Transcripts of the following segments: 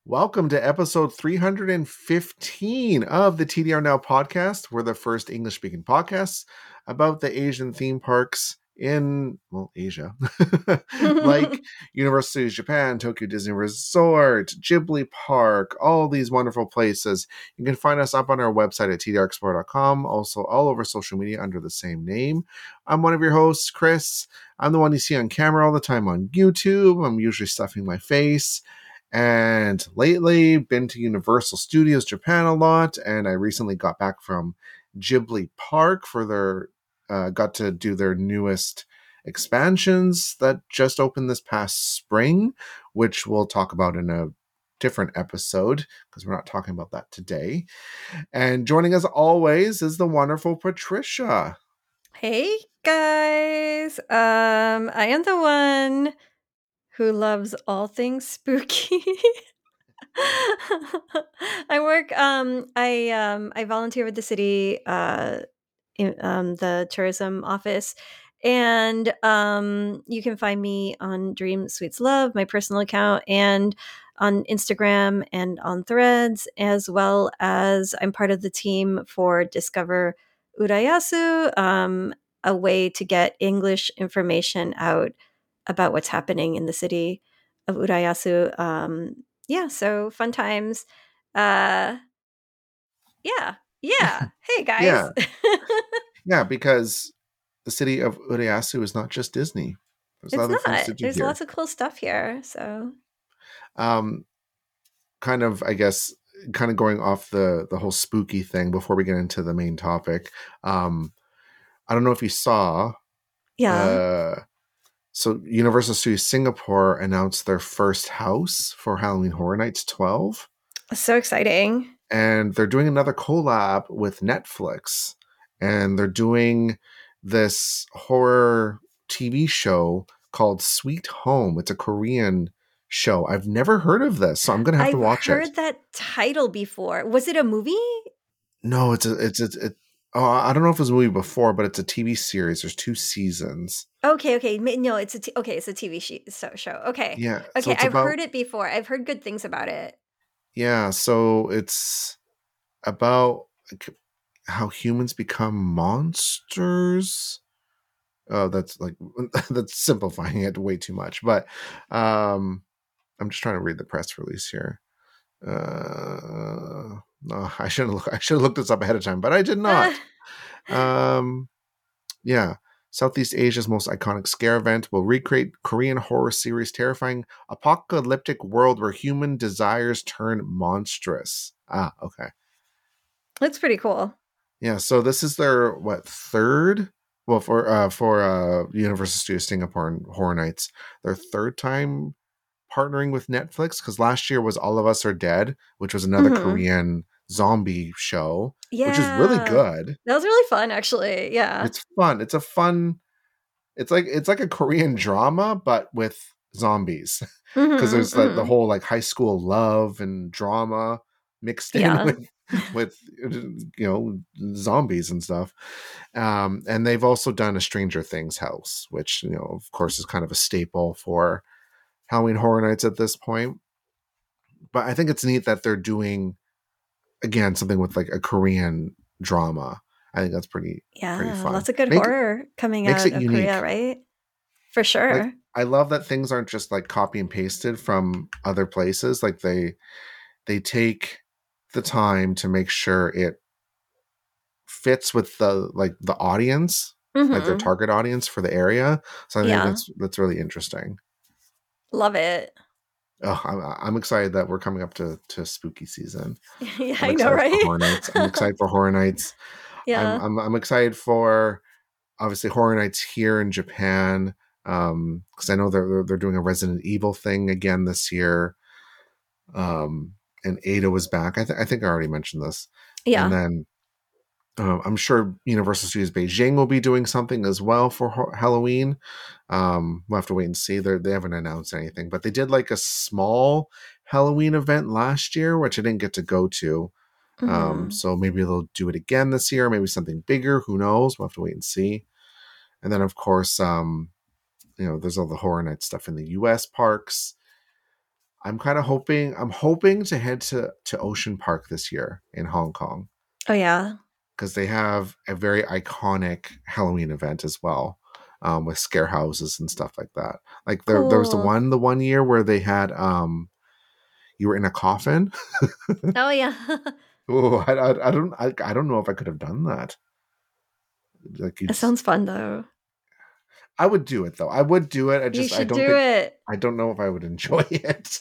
Welcome to episode 315 of the TDR Now podcast. We're the first English speaking podcast about the Asian theme parks in, Asia. Like Universal Studios Japan, Tokyo Disney Resort, Ghibli Park, all these wonderful places. You can find us up on our website at tdrexplore.com, also all over social media under the same name. I'm one of your hosts, Chris. I'm the one you see on camera all the time on YouTube. I'm usually stuffing my face. And lately, been to Universal Studios Japan a lot, and I recently got back from Ghibli Park for got to do their newest expansions that just opened this past spring, which we'll talk about in a different episode because we're not talking about that today. And joining us always is the wonderful Patricia. Hey guys, I am the one who loves all things spooky. I volunteer with the city, in the tourism office, and you can find me on Dream Sweets Love, my personal account, and on Instagram and on Threads, as well as I'm part of the team for Discover Urayasu, a way to get English information out about what's happening in the city of Urayasu. Yeah, so fun times. Uh, yeah. Hey Yeah, guys. yeah, because the city of Urayasu is not just Disney. There's It's other things not. to do There's here. lots of cool stuff here. So Um, kind of, I guess, kind of going off the whole spooky thing before we get into the main topic. I don't know if you saw. yeah, Uh, so Universal Studios Singapore announced their first house for Halloween Horror Nights 12, so exciting. and they're doing another collab with Netflix, and they're doing this horror TV show called Sweet Home. It's a Korean show. I've never heard of this, so I'm gonna have to I've watch it. heard that title before. Was it a movie? No, oh, I don't know if it was a movie before, but it's a TV series. There's 2 seasons. Okay. No, it's a TV show. Okay, Yeah, so okay. it's I've about heard it before. I've heard good things about it. yeah, so it's about like, how humans become monsters. Oh, that's like that's simplifying it way too much. But I'm just trying to read the press release here. No, I should have looked this up ahead of time, but I did Uh, not. Um, Yeah. Southeast Asia's most iconic scare event will recreate Korean horror series' terrifying apocalyptic world where human desires turn monstrous. Ah, okay. that's pretty cool. Yeah, so this is their third? Well, for Universal Studios Singapore and Horror Nights, their third time partnering with Netflix because last year was All of Us Are Dead, which was another Hmm. Korean zombie show, which is really Yeah, good. that was really fun, actually. Yeah. It's fun. It's like a Korean drama, but with zombies, because Hmm. there's the Hmm. whole like high school love and drama mixed in Yeah. with zombies and stuff. And they've also done a Stranger Things house, which of course is kind of a staple for Halloween Horror Nights at this point. But I think it's neat that they're doing again something with like a Korean drama. I think that's pretty Yeah, fun. lots of good Make horror coming Makes out it of Korea, unique. right? For Like sure. I love that things aren't just like copy and pasted from other places. Like they take the time to make sure it fits with the audience, like their Mhm. target audience for the area. So I think Yeah. that's really interesting. Love it. Oh, I'm excited that we're coming up to spooky season. Yeah, I'm I know, excited for right? Horror Nights. I'm excited for Horror Nights. I'm Yeah. I'm I'm excited for obviously Horror Nights here in Japan. Because I know they're doing a Resident Evil thing again this year. And Ada was back. I think I already mentioned this. And Yeah. then I'm sure Universal Studios Beijing will be doing something as well for Halloween. We'll have to wait and see. They haven't announced anything, but they did like a small Halloween event last year, which I didn't get to go to. Mhm. So maybe they'll do it again this year, maybe something bigger. Who knows? We'll have to wait and see. And then, of course, there's all the Horror Night stuff in the U.S. parks. I'm kind of hoping. I'm hoping to head to Ocean Park this year in Hong Kong Oh yeah. because they have a very iconic Halloween event as well, with scare houses and stuff like that. Like there was Cool. the one year where they had you were in a coffin. Oh yeah. Oh, I don't know if I could have done that. Like you It just, sounds fun though. I would do it though. I would do it. You I should don't do think, it. I don't know if I would enjoy it.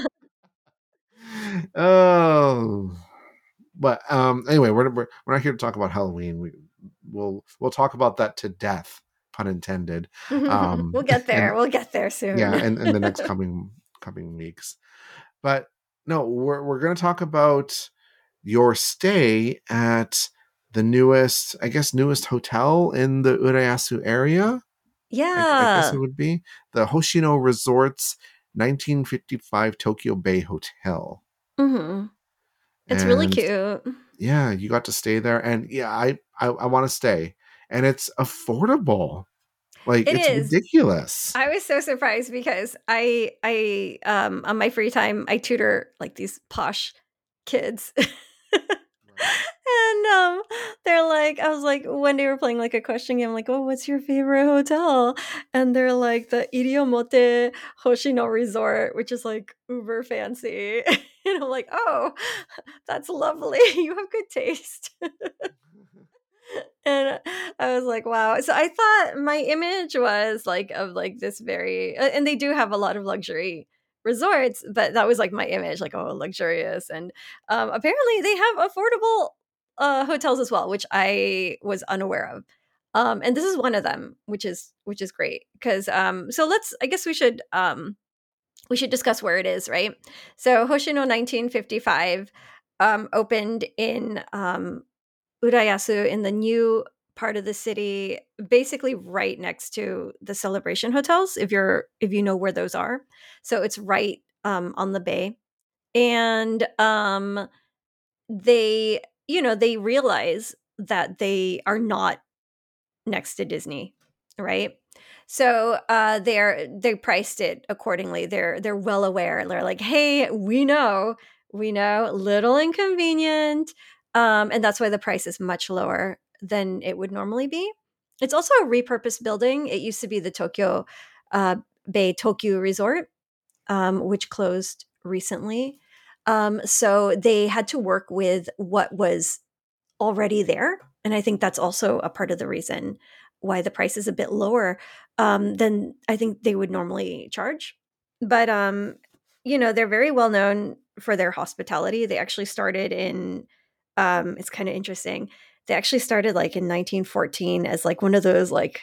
Oh, but anyway, we're not here to talk about Halloween. We'll talk about that to death, pun intended. We'll get there. And We'll get there soon. yeah, in the next coming weeks. But no, we're going to talk about your stay at the newest, I guess, newest hotel in the Urayasu area. I guess it Yeah. would be the Hoshino Resorts 1955 Tokyo Bay Hotel. hmm It's really And cute. yeah, you got to stay there, and yeah, I want to stay, and it's affordable. Like It it's is. ridiculous. I was so surprised because I on my free time I tutor like these posh kids. Right. And they're like, I was like, when they were playing like a question game, I'm like, oh, what's your favorite hotel? And they're like, the Iriomote Hoshino Resort, which is like uber fancy. And I'm like, oh, that's lovely. You have good taste. And I was like, wow. So I thought my image was like of like this very, and they do have a lot of luxury resorts, but that was like my image, like, oh, luxurious. And apparently they have affordable hotels as well, which I was unaware of. And this is one of them, which is great because so let's I guess we should discuss where it is, right? So Hoshino 1955 opened in Urayasu in the new part of the city, basically right next to the Celebration hotels. If you know where those are, so it's right on the bay, and they they realize that they are not next to Disney, right? So they priced it accordingly. They're well aware. They're like, hey, we know, little inconvenient, and that's why the price is much lower than it would normally be. It's also a repurposed building. It used to be the Tokyo uh, Bay Tokyo Resort, which closed recently. So they had to work with what was already there. And I think that's also a part of the reason why the price is a bit lower than I think they would normally charge. But they're very well known for their hospitality. They actually started in it's kind of interesting. They actually started like in 1914 as like one of those like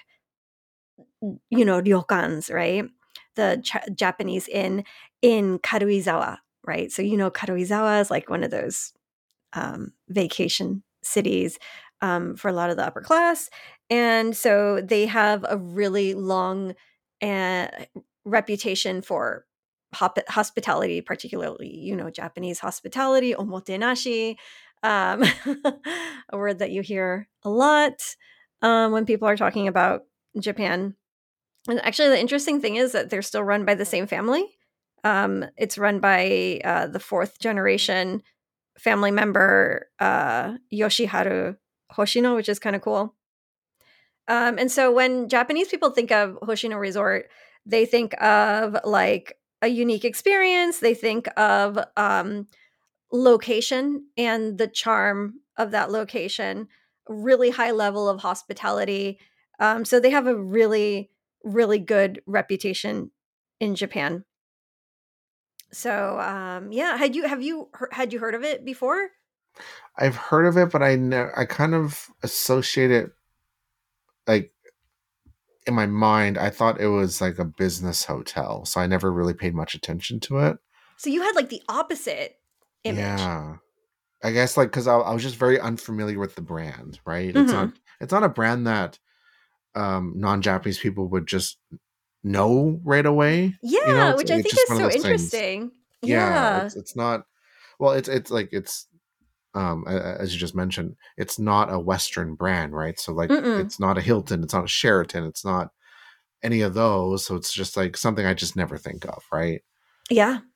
ryokans, right? The Japanese inn in Karuizawa, right? So Karuizawa is like one of those vacation cities for a lot of the upper class. And so they have a really long uh, reputation for hospitality, particularly, Japanese hospitality, omotenashi, um, a word that you hear a lot when people are talking about Japan. And actually, the interesting thing is that they're still run by the same family. It's run by the fourth generation family member Yoshiharu Hoshino, which is kind of cool. And so when Japanese people think of Hoshino Resort, they think of like a unique experience. They think of location and the charm of that location, really high level of hospitality. So they have a really, really good reputation in Japan. So yeah, had you heard of it before? I've heard of it, but I kind of associate it, like, in my mind. I thought it was like a business hotel, so I never really paid much attention to it. So you had like the opposite image. Yeah, I guess like because I was just very unfamiliar with the brand. Right? Mhm. It's not a brand that non-Japanese people would just know right away. Yeah, which I It's think just is one of so those things. interesting. Yeah, Yeah. it's not. Well, it's like it's as you just mentioned, it's not a Western brand, right? So like, Mm-mm. it's not a Hilton, it's not a Sheraton, it's not any of those. So it's just like something I just never think of, right? Yeah.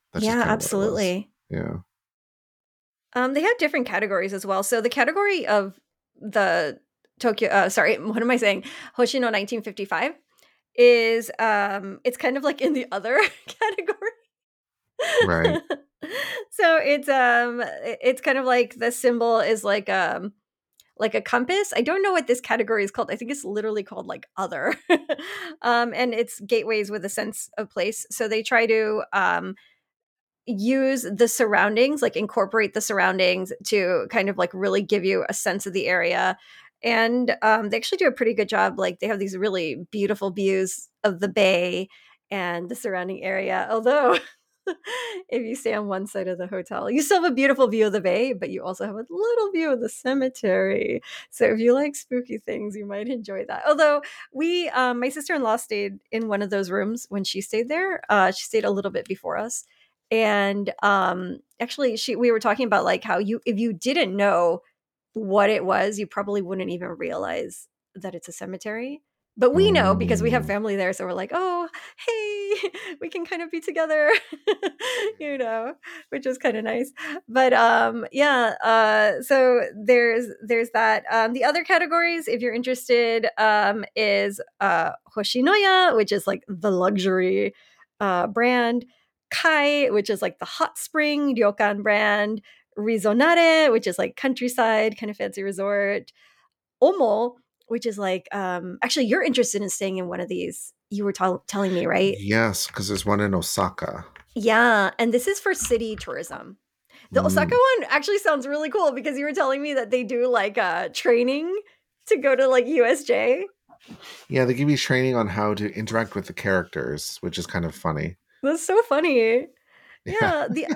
That's just Yeah, kind of what it was. absolutely. Yeah. They have different categories as well. So the category of the Tokyo, sorry, what am I saying? Hoshino 1955 is it's kind of like in the other category. Right. So it's kind of like the symbol is like a compass. I don't know what this category is called. I think it's literally called like other. And it's gateways with a sense of place. So they try to use the surroundings, like incorporate the surroundings to kind of like really give you a sense of the area. And they actually do a pretty good job. Like they have these really beautiful views of the bay and the surrounding area. Although, if you stay on one side of the hotel, you still have a beautiful view of the bay, but you also have a little view of the cemetery. So if you like spooky things, you might enjoy that. Although my sister in law stayed in one of those rooms when she stayed there. She stayed a little bit before us, and actually we were talking about like how you if you didn't know what it was, you probably wouldn't even realize that it's a cemetery. But we know because we have Mm. family there, so we're like, oh, hey, we can kind of be together, you know, which is kind of nice. But yeah, so there's that. The other categories, if you're interested, is Hoshinoya, which is like the luxury brand, Kai, which is like the hot spring ryokan brand, Rizonare, which is like countryside, kind of fancy resort, Omo, which is like actually you're interested in staying in one of these. You were telling me, right? Yes, because there's one in Osaka. Yeah, and this is for city tourism. The Osaka Mm. one actually sounds really cool because you were telling me that they do like training to go to like USJ. Yeah, they give you training on how to interact with the characters, which is kind of funny. That's so funny. Yeah. Yeah, the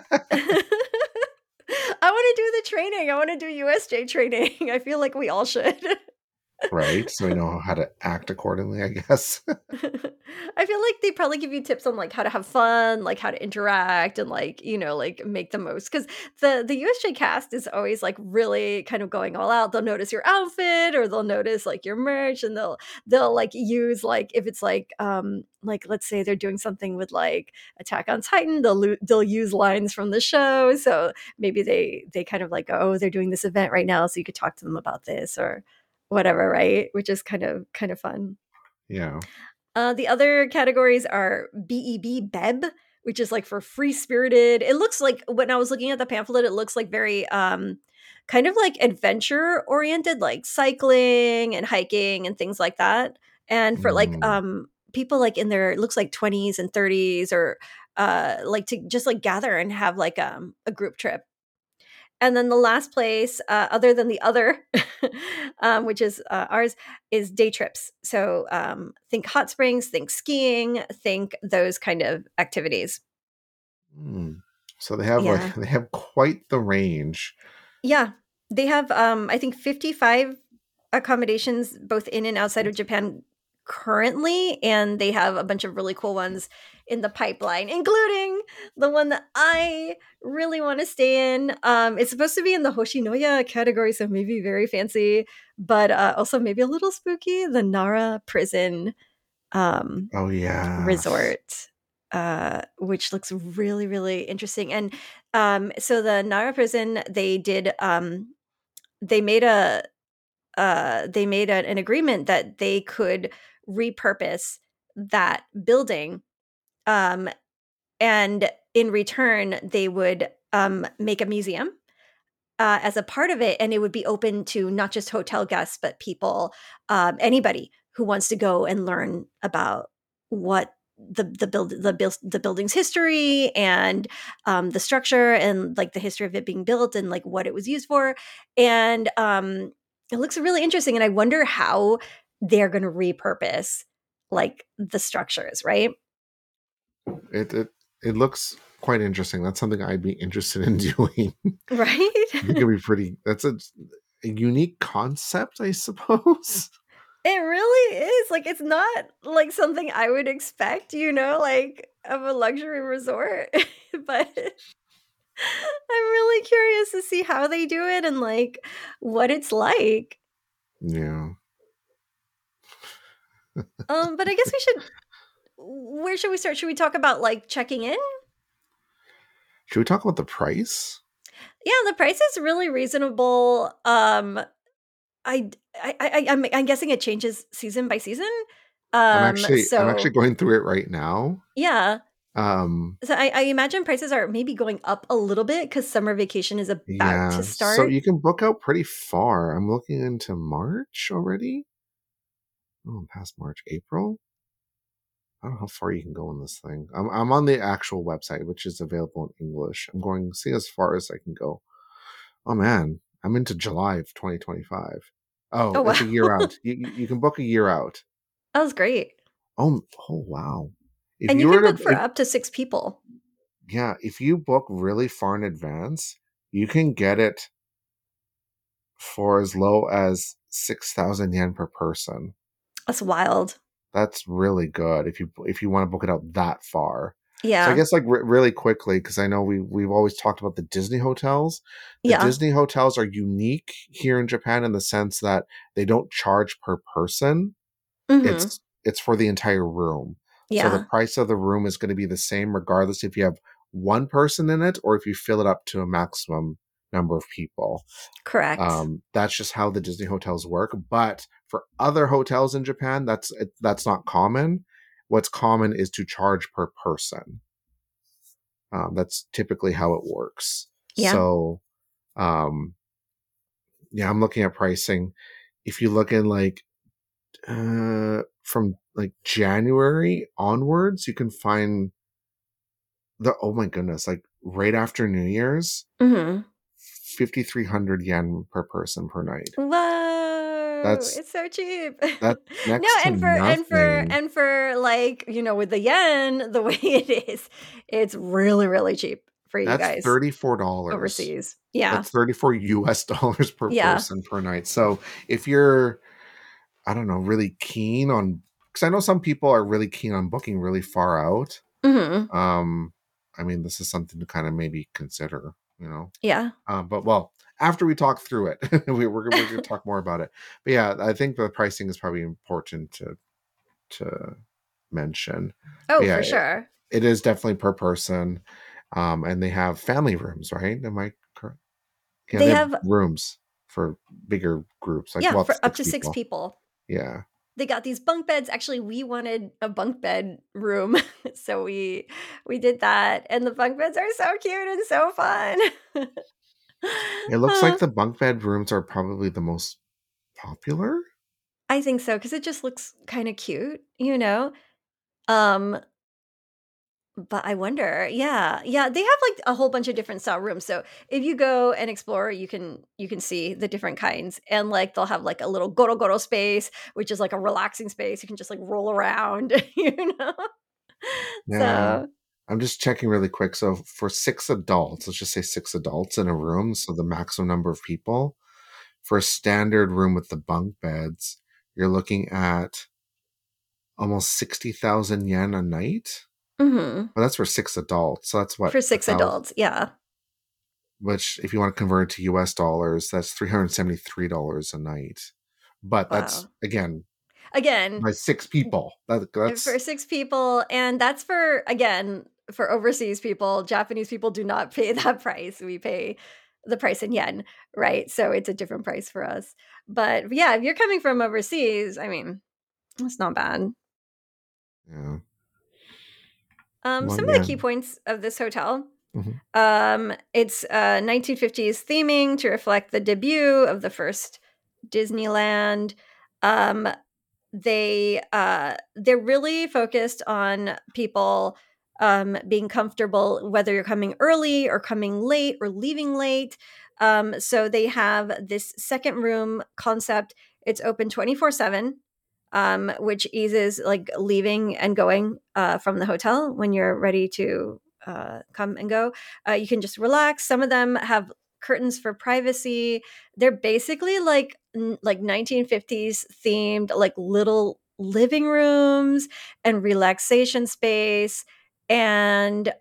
I want to do the training. I want to do USJ training. I feel like we all should. Right. So we know how to act accordingly, I guess. I feel like they probably give you tips on like how to have fun, like how to interact and like, you know, like make the most cuz the USJ cast is always like really kind of going all out. They'll notice your outfit or they'll notice like your merch and they'll like use like if it's like let's say they're doing something with like Attack on Titan, they'll use lines from the show. So maybe they kind of like oh, they're doing this event right now so you could talk to them about this or whatever, right? Which is kind of fun. Yeah. The other categories are BEB, which is like for free spirited. It looks like when I was looking at the pamphlet, it looks like very kind of like adventure oriented, like cycling and hiking and things like that. And for like Mm. people like in their it looks like 20s and 30s or like to just like gather and have like a group trip. And then the last place, other than the other, which is ours, is day trips. So think hot springs, think skiing, think those kind of activities. Mm. So they have like Yeah. they have quite the range. Yeah. They have, I think, 55 accommodations both in and outside of Japan currently. And they have a bunch of really cool ones in the pipeline, including the one that I really want to stay in. It's supposed to be in the Hoshinoya category, so maybe very fancy, but also maybe a little spooky. The Nara Prison um, Oh yes. resort, which looks really, really interesting. And so the Nara Prison, they made a an agreement that they could repurpose that building, um, and in return, they would make a museum as a part of it, and it would be open to not just hotel guests, but people, anybody who wants to go and learn about what the building's history and the structure and like the history of it being built and like what it was used for, and it looks really interesting. And I wonder how they're going to repurpose like the structures, right? It looks quite interesting. That's something I'd be interested in doing. Right. I think it'd be pretty. That's a unique concept, I suppose. It really is, like, it's not, like, something I would expect, you know, like, of a luxury resort, but I'm really curious to see how they do it and, like, what it's like. Yeah. But I guess we should where should we start? Should we talk about, like, checking in? Should we talk about the price? Yeah, the price is really reasonable. I'm guessing it changes season by season. I'm actually So going through it right now. yeah. Um, So I imagine prices are maybe going up a little bit because summer vacation is about to yeah, so start. you can book out pretty far. I'm looking into March already. Oh, I'm past March, April. I don't know how far you can go on this thing. I'm on the actual website, which is available in English. I'm going see as far as I can go. Oh man, I'm into July of 2025. Oh, Oh it's a year wow. out. You can book a year out. That was great. Oh wow. If And you you can were to book for up to 6 people. yeah, if you book really far in advance, you can get it for as low as 6,000 yen per person. That's wild. That's really good if you want to book it out that far. So I Yeah. guess like really quickly, because I know we've always talked about the Disney hotels. The Yeah. Disney hotels are unique here in Japan in the sense that they don't charge per person. Mhm. It's for the entire room. So the Yeah. price of the room is going to be the same regardless if you have one person in it or if you fill it up to a maximum number of people. Correct. That's just how the Disney hotels work. But for other hotels in Japan, that's not common. What's common is to charge per person. That's typically how it works. Yeah. So, um, yeah, I'm looking at pricing. If you look in like from like January onwards, you can find the oh my goodness, like right after New Year's, Mhm. 5,300 yen per person per night. Whoa, That's it's so cheap. that's No, next to nothing. like, with the yen the way it is, it's really, really cheap for you That's guys $34. overseas. Yeah. That's 34 US dollars per Yeah. person per night. So if you're, I don't know, really keen on, because I know some people are really keen on booking really far out. Mhm. Um, I mean, this is something to kind of maybe consider, you know. Yeah. But well, after we talk through it, we're going to talk more about it. But yeah, I think the pricing is probably important to mention. But Oh, yeah, for sure. it is definitely per person. And they have family rooms, right? Am I correct? Yeah, They they have have rooms for bigger groups, like yeah, well, up to for up six to 6 people. people. Yeah. They got these bunk beds. Actually, we wanted a bunk bed room, so we did that, and the bunk beds are so cute and so fun. It looks like Uh, the bunk bed rooms are probably the most popular. I think so because it just looks kinda cute, you know? Um, but I wonder yeah, they have, like, a whole bunch of different style rooms, so if you go and explore, you can see the different kinds, and, like, they'll have, like, a little goro goro space, which is, like, a relaxing space, you can just, like, roll around, you know? Yeah. So I'm just checking really quick. So for six adults, let's just say six adults in a room, so the maximum number of people, for a standard room with the bunk beds, you're looking at almost 60,000 yen a night. mhm. Well, that's for six adults. So that's what For a 6 thousand, adults, yeah. which if you want to convert it to US dollars, that's $373 a night. But that's Wow. again Again, by six people. for That's 6 people, and that's for again, for overseas people, Japanese people do not pay that price. We pay the price in yen, right? So it's a different price for us. But yeah, if you're coming from overseas, I mean, it's not bad. yeah. Well, Some of the yeah. key points of this hotel. Mhm. It's 1950s theming to reflect the debut of the first Disneyland. Um, they're really focused on people being comfortable whether you're coming early or coming late or leaving late. So they have this second room concept. It's open 24/7, which eases like leaving and going from the hotel when you're ready to come and go. You can just relax. Some of them have curtains for privacy. They're basically like 1950s themed, like little living rooms and relaxation space. And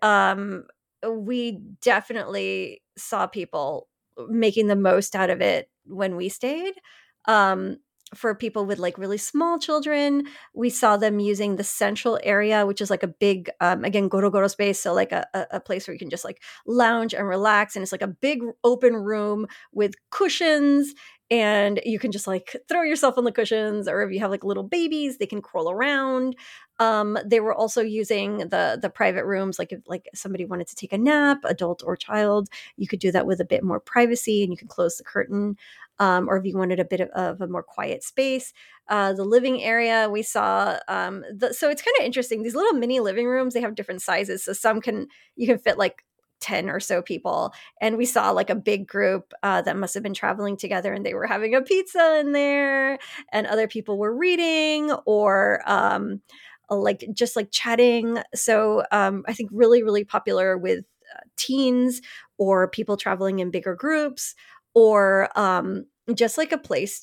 we definitely saw people making the most out of it when we stayed. Um, for people with like really small children, we saw them using the central area, which is like a big, again, goro space. So like a place where you can just like lounge and relax. And it's like a big open room with cushions, and you can just like throw yourself on the cushions, or if you have like little babies, they can crawl around. They were also using the private rooms, like if like somebody wanted to take a nap, adult or child, you could do that with a bit more privacy, and you can close the curtain. Or if you wanted a bit of a more quiet space. The living area we saw. So it's kind of interesting. These little mini living rooms, they have different sizes. So some you can fit like 10 or so people. And we saw like a big group that must have been traveling together, and they were having a pizza in there, and other people were reading or like just like chatting. So I think really, really popular with teens or people traveling in bigger groups, or just like a place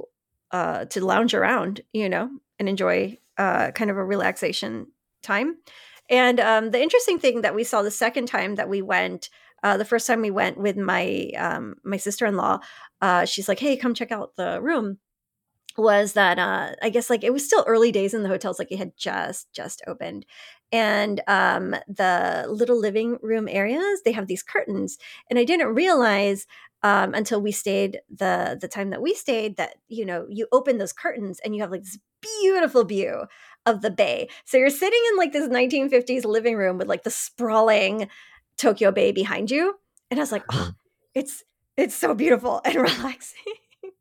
to lounge around, and enjoy kind of a relaxation time. And the interesting thing that we saw the second time that we went, the first time we went with my sister-in-law, she's like, "Hey, come check out the room." Was that I guess like it was still early days in the hotels, like it had just opened, and the little living room areas, they have these curtains, and I didn't realize until we stayed the time that we stayed that you open those curtains and you have like this beautiful view of the bay. So you're sitting in like this 1950s living room with like the sprawling Tokyo Bay behind you, and I was like, oh, it's so beautiful and relaxing.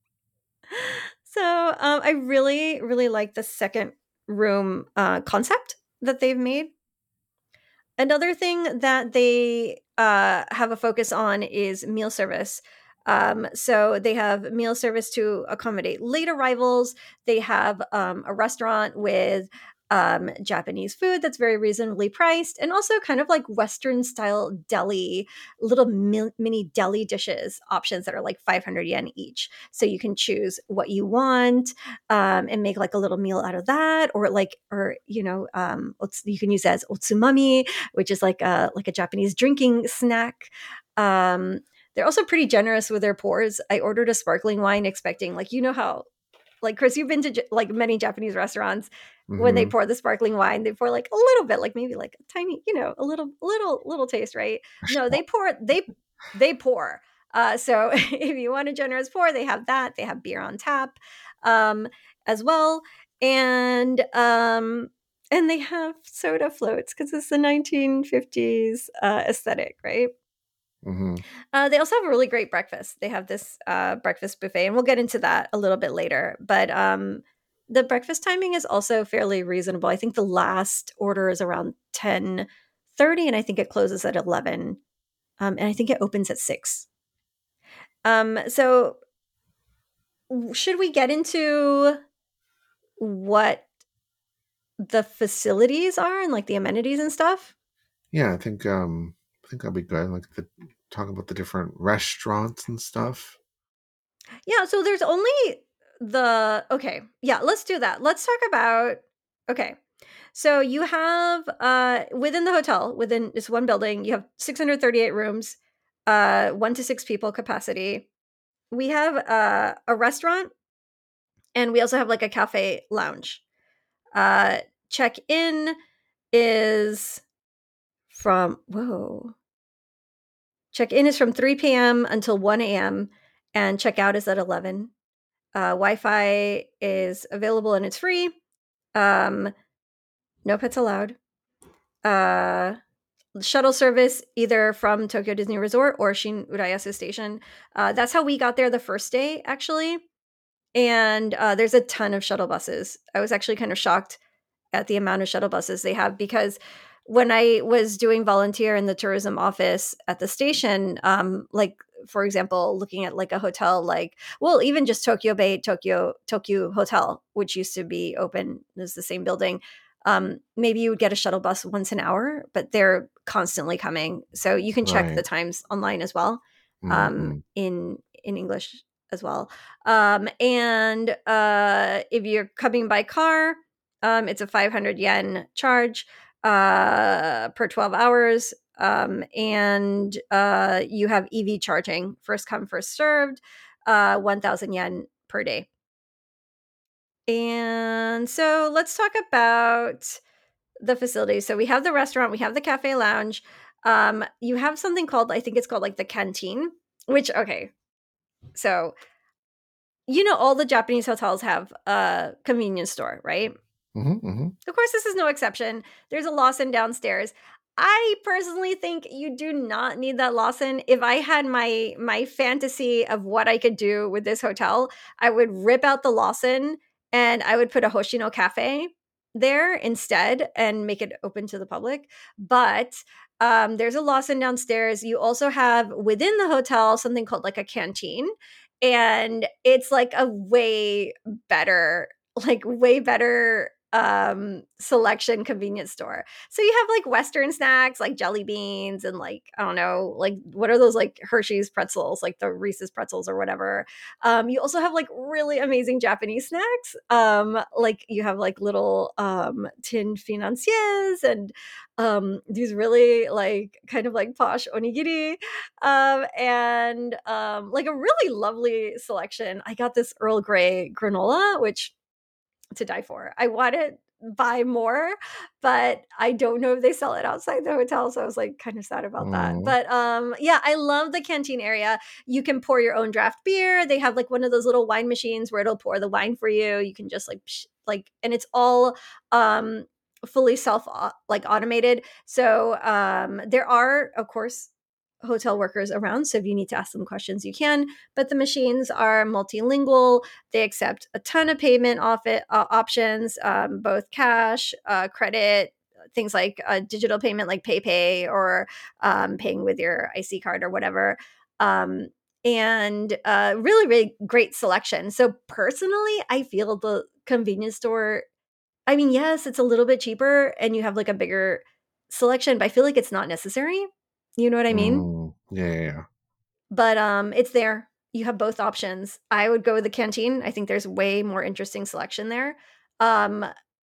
So I really, really like the second room concept that they've made. Another thing that they have a focus on is meal service. So they have meal service to accommodate late arrivals. They have a restaurant with Japanese food that's very reasonably priced, and also kind of like Western style deli, little mini deli dishes options that are like 500 yen each. So you can choose what you want and make like a little meal out of that, or you can use that as otsumami, which is like a Japanese drinking snack. They're also pretty generous with their pours. I ordered a sparkling wine expecting, like, how, like, Chris, you've been to like many Japanese restaurants. When they Mm-hmm. pour the sparkling wine, they pour like a little bit, like maybe like a tiny, a little taste, right? No, they pour. So if you want a generous pour, they have that. They have beer on tap um, as well, and they have soda floats because it's the 1950s aesthetic, right? Mm-hmm. They also have a really great breakfast. They have this breakfast buffet, and we'll get into that a little bit later. But the breakfast timing is also fairly reasonable. I think the last order is around 10:30, and I think it closes at 11. And I think it opens at 6. So should we get into what the facilities are and like the amenities and stuff? Yeah, I think I'll be good. Like talking about the different restaurants and stuff. Yeah, so there's only okay. Yeah, let's do that. Let's talk about okay. So you have within the hotel, within this one building, you have 638 rooms, 1 to 6 people capacity. We have a restaurant, and we also have like a cafe lounge. Uh Check in is from whoa. Check in is from 3 p.m. until 1 a.m. and check out is at 11. Wi-Fi is available and it's free. Um, no pets allowed. Uh, Shuttle service either from Tokyo Disney Resort or Shin Urayasu Station. That's how we got there the first day, actually. And there's a ton of shuttle buses. I was actually kind of shocked at the amount of shuttle buses they have, because when I was doing volunteer in the tourism office at the station, like for example, looking at like a hotel, like, well, even just Tokyo Bay, Tokyo Hotel, which used to be open as the same building. Maybe you would get a shuttle bus once an hour, but they're constantly coming. So you can check the Right. times online as well, Mm-hmm. in English as well. And if you're coming by car, it's a 500 yen charge per 12 hours. And you have EV charging, first come, first served, 1,000 yen per day. And so let's talk about the facilities. So we have the restaurant, we have the cafe lounge. You have something called, I think it's called like the canteen, which, okay. So, all the Japanese hotels have a convenience store, right? Mm-hmm. Of course, this is no exception. There's a Lawson downstairs. I personally think you do not need that Lawson. If I had my fantasy of what I could do with this hotel, I would rip out the Lawson and I would put a Hoshino cafe there instead and make it open to the public. But there's a Lawson downstairs. You also have within the hotel something called like a canteen, and it's like a way better selection convenience store. So you have like Western snacks like jelly beans and like, I don't know, like what are those like Hershey's pretzels, like the Reese's pretzels or whatever. You also have like really amazing Japanese snacks. Like you have like little tin financiers and these really like kind of like posh onigiri, and like a really lovely selection. I got this Earl Grey granola, which to die for. I want to buy more, but I don't know if they sell it outside the hotel, so I was like kind of sad about that. Mm. But yeah, I love the canteen area. You can pour your own draft beer. They have like one of those little wine machines where it'll pour the wine for you. You can just like like, and it's all fully self like automated. So there are of course hotel workers around, so if you need to ask them questions you can, but the machines are multilingual. They accept a ton of payment options, both cash, credit, things like digital payment like PayPay, or paying with your IC card or whatever. And really, really great selection. So personally, I feel the convenience store, I mean, yes, it's a little bit cheaper and you have like a bigger selection, but I feel like it's not necessary. You know what I mean? Mm. Yeah. But it's there. You have both options. I would go with the canteen. I think there's way more interesting selection there. Um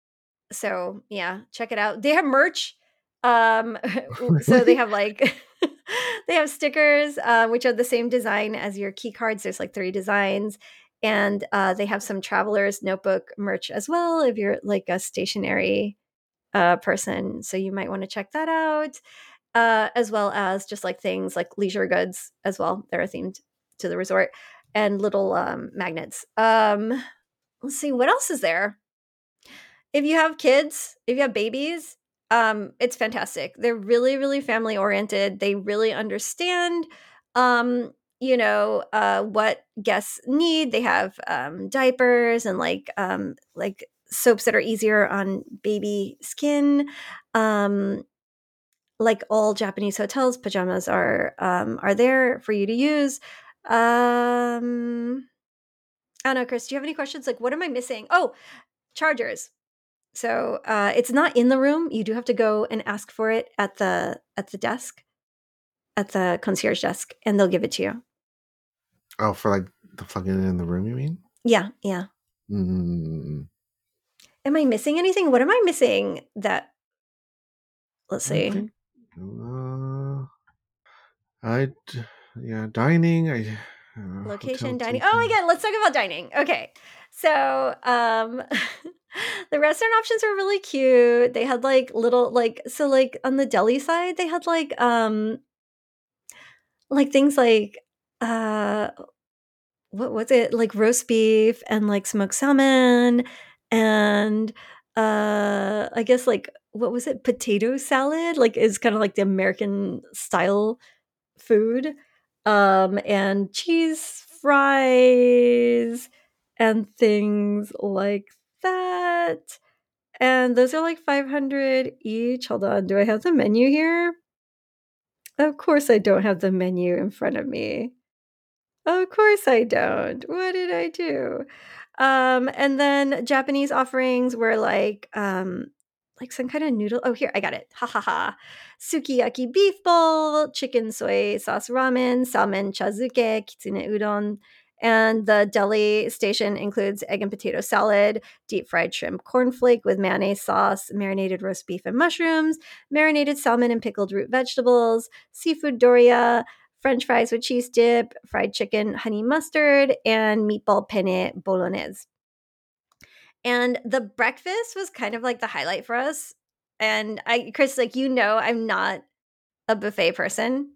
so yeah, check it out. They have merch. Um so they Really? have like they have stickers which are the same design as your key cards. There's like 3 designs, and they have some traveler's notebook merch as well if you're like a stationary person. So you might want to check that out, as well as just like things like leisure goods as well. They're themed to the resort, and little magnets. Let's see, what else is there? If you have kids, if you have babies, it's fantastic. They're really, really family oriented. They really understand, what guests need. They have diapers and like soaps that are easier on baby skin. Um, like all Japanese hotels, pajamas are there for you to use. I don't know, Chris, do you have any questions? Like, what am I missing? Oh, chargers. So it's not in the room. You do have to go and ask for it at the desk, at the concierge desk, and they'll give it to you. Oh, for like the plugging it in the room, you mean? Yeah, yeah. Mm. Am I missing anything? What am I missing that, let's I see. think. I yeah, dining. Location, Hotel dining. Oh my taking. god, let's talk about dining. Okay. So, the restaurant options were really cute. They had like little like on the deli side, they had like things like uh what was it? Like roast beef and like smoked salmon and I guess like what was it? Potato salad, like is kind of like the American style food, and cheese fries and things like that. And those are like 500 each. Hold on, do I have the menu here? Of course I don't have the menu in front of me. Of course I don't. What did I do? And then Japanese offerings were like some kind of noodle. Oh, here, I got it. Ha ha ha. Sukiyaki beef bowl, chicken soy sauce ramen, salmon chazuke, kitsune udon. And the deli station includes egg and potato salad, deep fried shrimp cornflake with mayonnaise sauce, marinated roast beef and mushrooms, marinated salmon and pickled root vegetables, seafood doria, French fries with cheese dip, fried chicken, honey mustard, and meatball penne bolognese. And the breakfast was kind of like the highlight for us. And Chris, like, I'm not a buffet person,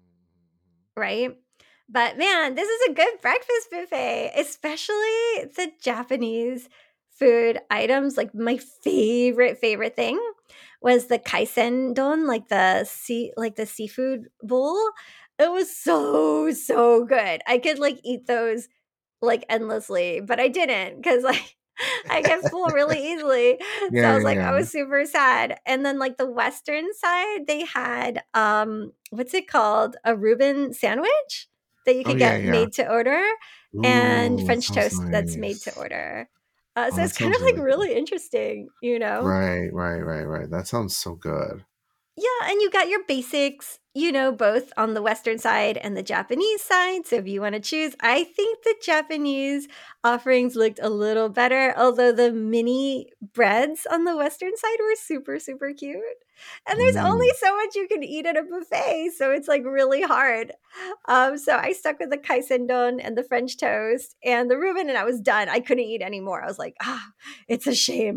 right? But man, this is a good breakfast buffet, especially the Japanese food items. Like my favorite thing was the kaisen don, like the seafood bowl. It was so good. I could like eat those like endlessly, but I didn't because like I get full really easily. So I Yeah, was like, yeah. I was super sad. And then like the Western side, they had what's it called? A Reuben sandwich that you Oh, could yeah, get yeah. made to order, and Ooh, that French sounds toast that's made to nice. order. Oh, So that it's kind sounds of like really good. really interesting, you know? Right, right, right, right. That sounds so good. Yeah, and you got your basics, both on the Western side and the Japanese side. So if you want to choose, I think the Japanese offerings looked a little better, although the mini breads on the Western side were super cute. And there's only Mm. so much you can eat at a buffet, so it's like really hard. So I stuck with the kaisendon and the French toast and the Reuben, and I was done. I couldn't eat anymore. I was like, it's a shame.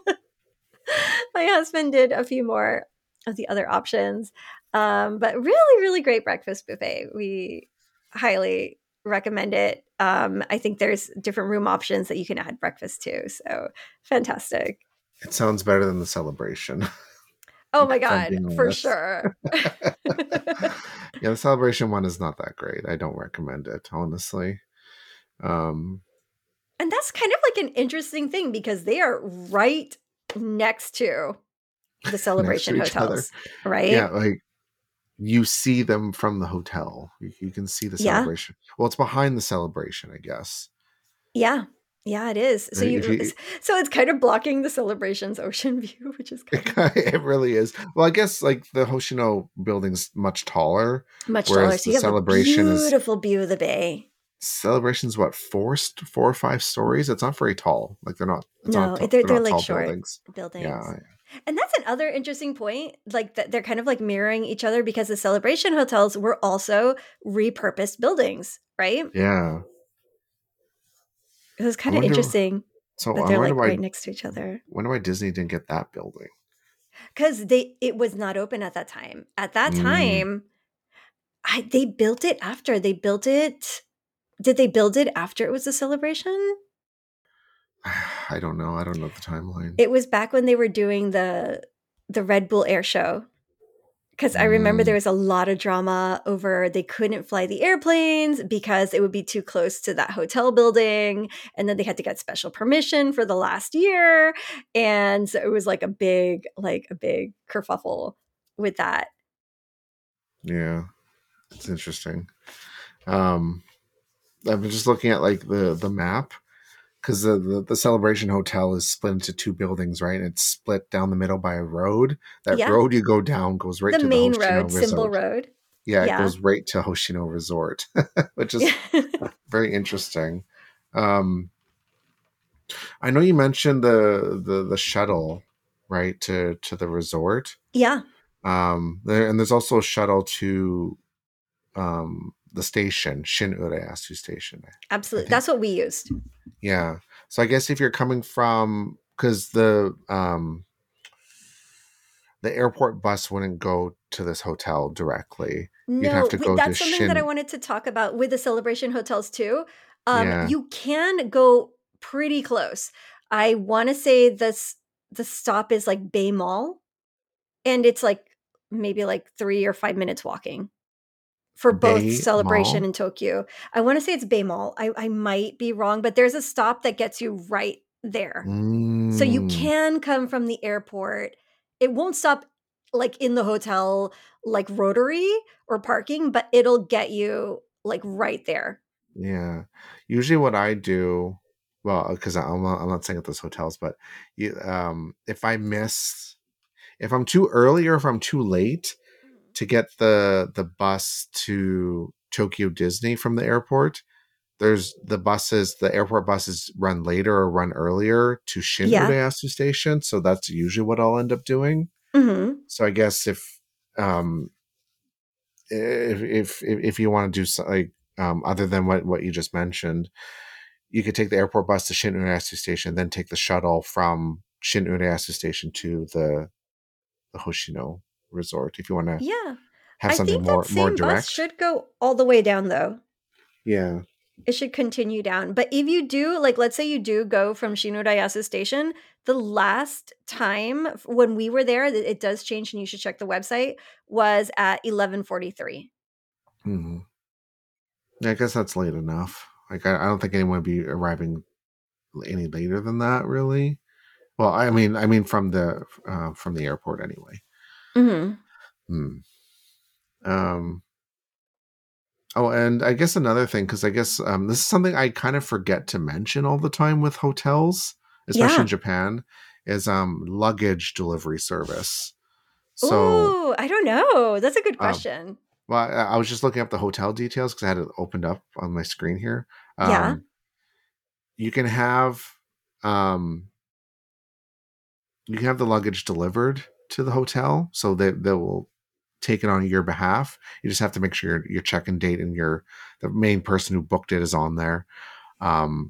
My husband did a few more of the other options. But really great breakfast buffet. We highly recommend it. I think there's different room options that you can add breakfast to. So fantastic. It sounds better than the celebration, Oh my if I'm God, being for honest. sure. Yeah, the celebration one is not that great. I don't recommend it, honestly. Um, And that's kind of like an interesting thing because they are right next to the next to celebration each other. hotels, right? Yeah, like you see them from the hotel. You can see the Yeah. celebration. Well, it's behind the celebration, I guess. Yeah. Yeah, it is. So If you, so it's kind of blocking the celebration's ocean view, which is kind of it really is. Well, I guess like the Hoshino building's much taller, much taller. whereas So the you have a celebration is beautiful view of the bay. celebration's what 4 or 5 stories. It's not very tall. Like they're not. It's not. No, they're They're not like tall short buildings. buildings. Yeah, And that's another interesting point. Like that they're kind of like mirroring each other because the celebration hotels were also repurposed buildings, right? yeah. It was I kind of wonder. interesting So that I they're wonder like why. right next to each other. Wonder why Disney didn't get that building. Because it was not open at that time. At that Mm, time, they built it after. They built it. Did they build it after it was a celebration? I don't know. I don't know the timeline. It was back when they were doing the Red Bull Air Show. Because I remember there Mm, was a lot of drama over they couldn't fly the airplanes because it would be too close to that hotel building. And then they had to get special permission for the last year. And so it was like a big kerfuffle with that. yeah, it's interesting. Um, I'm just looking at like the map because the Celebration Hotel is split into two buildings, right? And it's split down the middle by a road. That Yeah. road you go down goes right The to the main Hoshino road, Symbol Resort. Road. Yeah, it Yeah. goes right to Hoshino Resort, which is Yeah. very interesting. Um, I know you mentioned the shuttle, right, to the resort. Yeah. There's also a shuttle to the station, Shin Urayasu Station. I Absolutely. think. That's what we used. Yeah. So I guess if you're coming from, because the airport bus wouldn't go to this hotel directly. You'd have No, to go to that's something that I Shin. wanted to talk about with the celebration hotels too. Yeah. You can go pretty close. I want to say the stop is like Bay Mall, and it's like maybe like 3 or 5 minutes walking for both Bay celebration Mall. and Tokyo. I want to say it's Bay Mall. I might be wrong, but there's a stop that gets you right there. So you Mm, can come from the airport. It won't stop like in the hotel, like rotary or parking, but it'll get you like right there. yeah. Usually what I do, well, because I'm not saying at those hotels, but if if I'm too early or if I'm too late Mhm. to get the bus to Tokyo Disney from the airport, there's the airport buses run later or run earlier to Shin Yeah. Urayasu Station. So that's usually what I'll end up doing. Mhm. So I guess um if you want to do something like other than what you just mentioned, you could take the airport bus to Shin Ueyasu Station, then take the shuttle from Shin Ueyasu Station to the Hoshino Resort if you want to Yeah. have I something think that more same bus direct. should go all the way down though. Yeah. It should continue down. But if you do, like, let's say you do go from Shinurayasu Station, the last time when we were there, it does change and you should check the website, was at 11:43. Hmm. Yeah, I guess that's late enough. Like, I don't think anyone would be arriving any later than that, really. Well, I mean from the airport anyway. Mhm. Hmm. Um. Oh, and I guess another thing, because I guess this is something I kind of forget to mention all the time with hotels, especially in Yeah. Japan, is luggage delivery service. So, Ooh, I don't know. That's a good um, question. well, I was just looking up the hotel details because I had it opened up on my screen here. Yeah. Um, you can have um, you can have the luggage delivered to the hotel, so they will take it on your behalf. You just have to make sure your check-in date and the main person who booked it is on there. Um,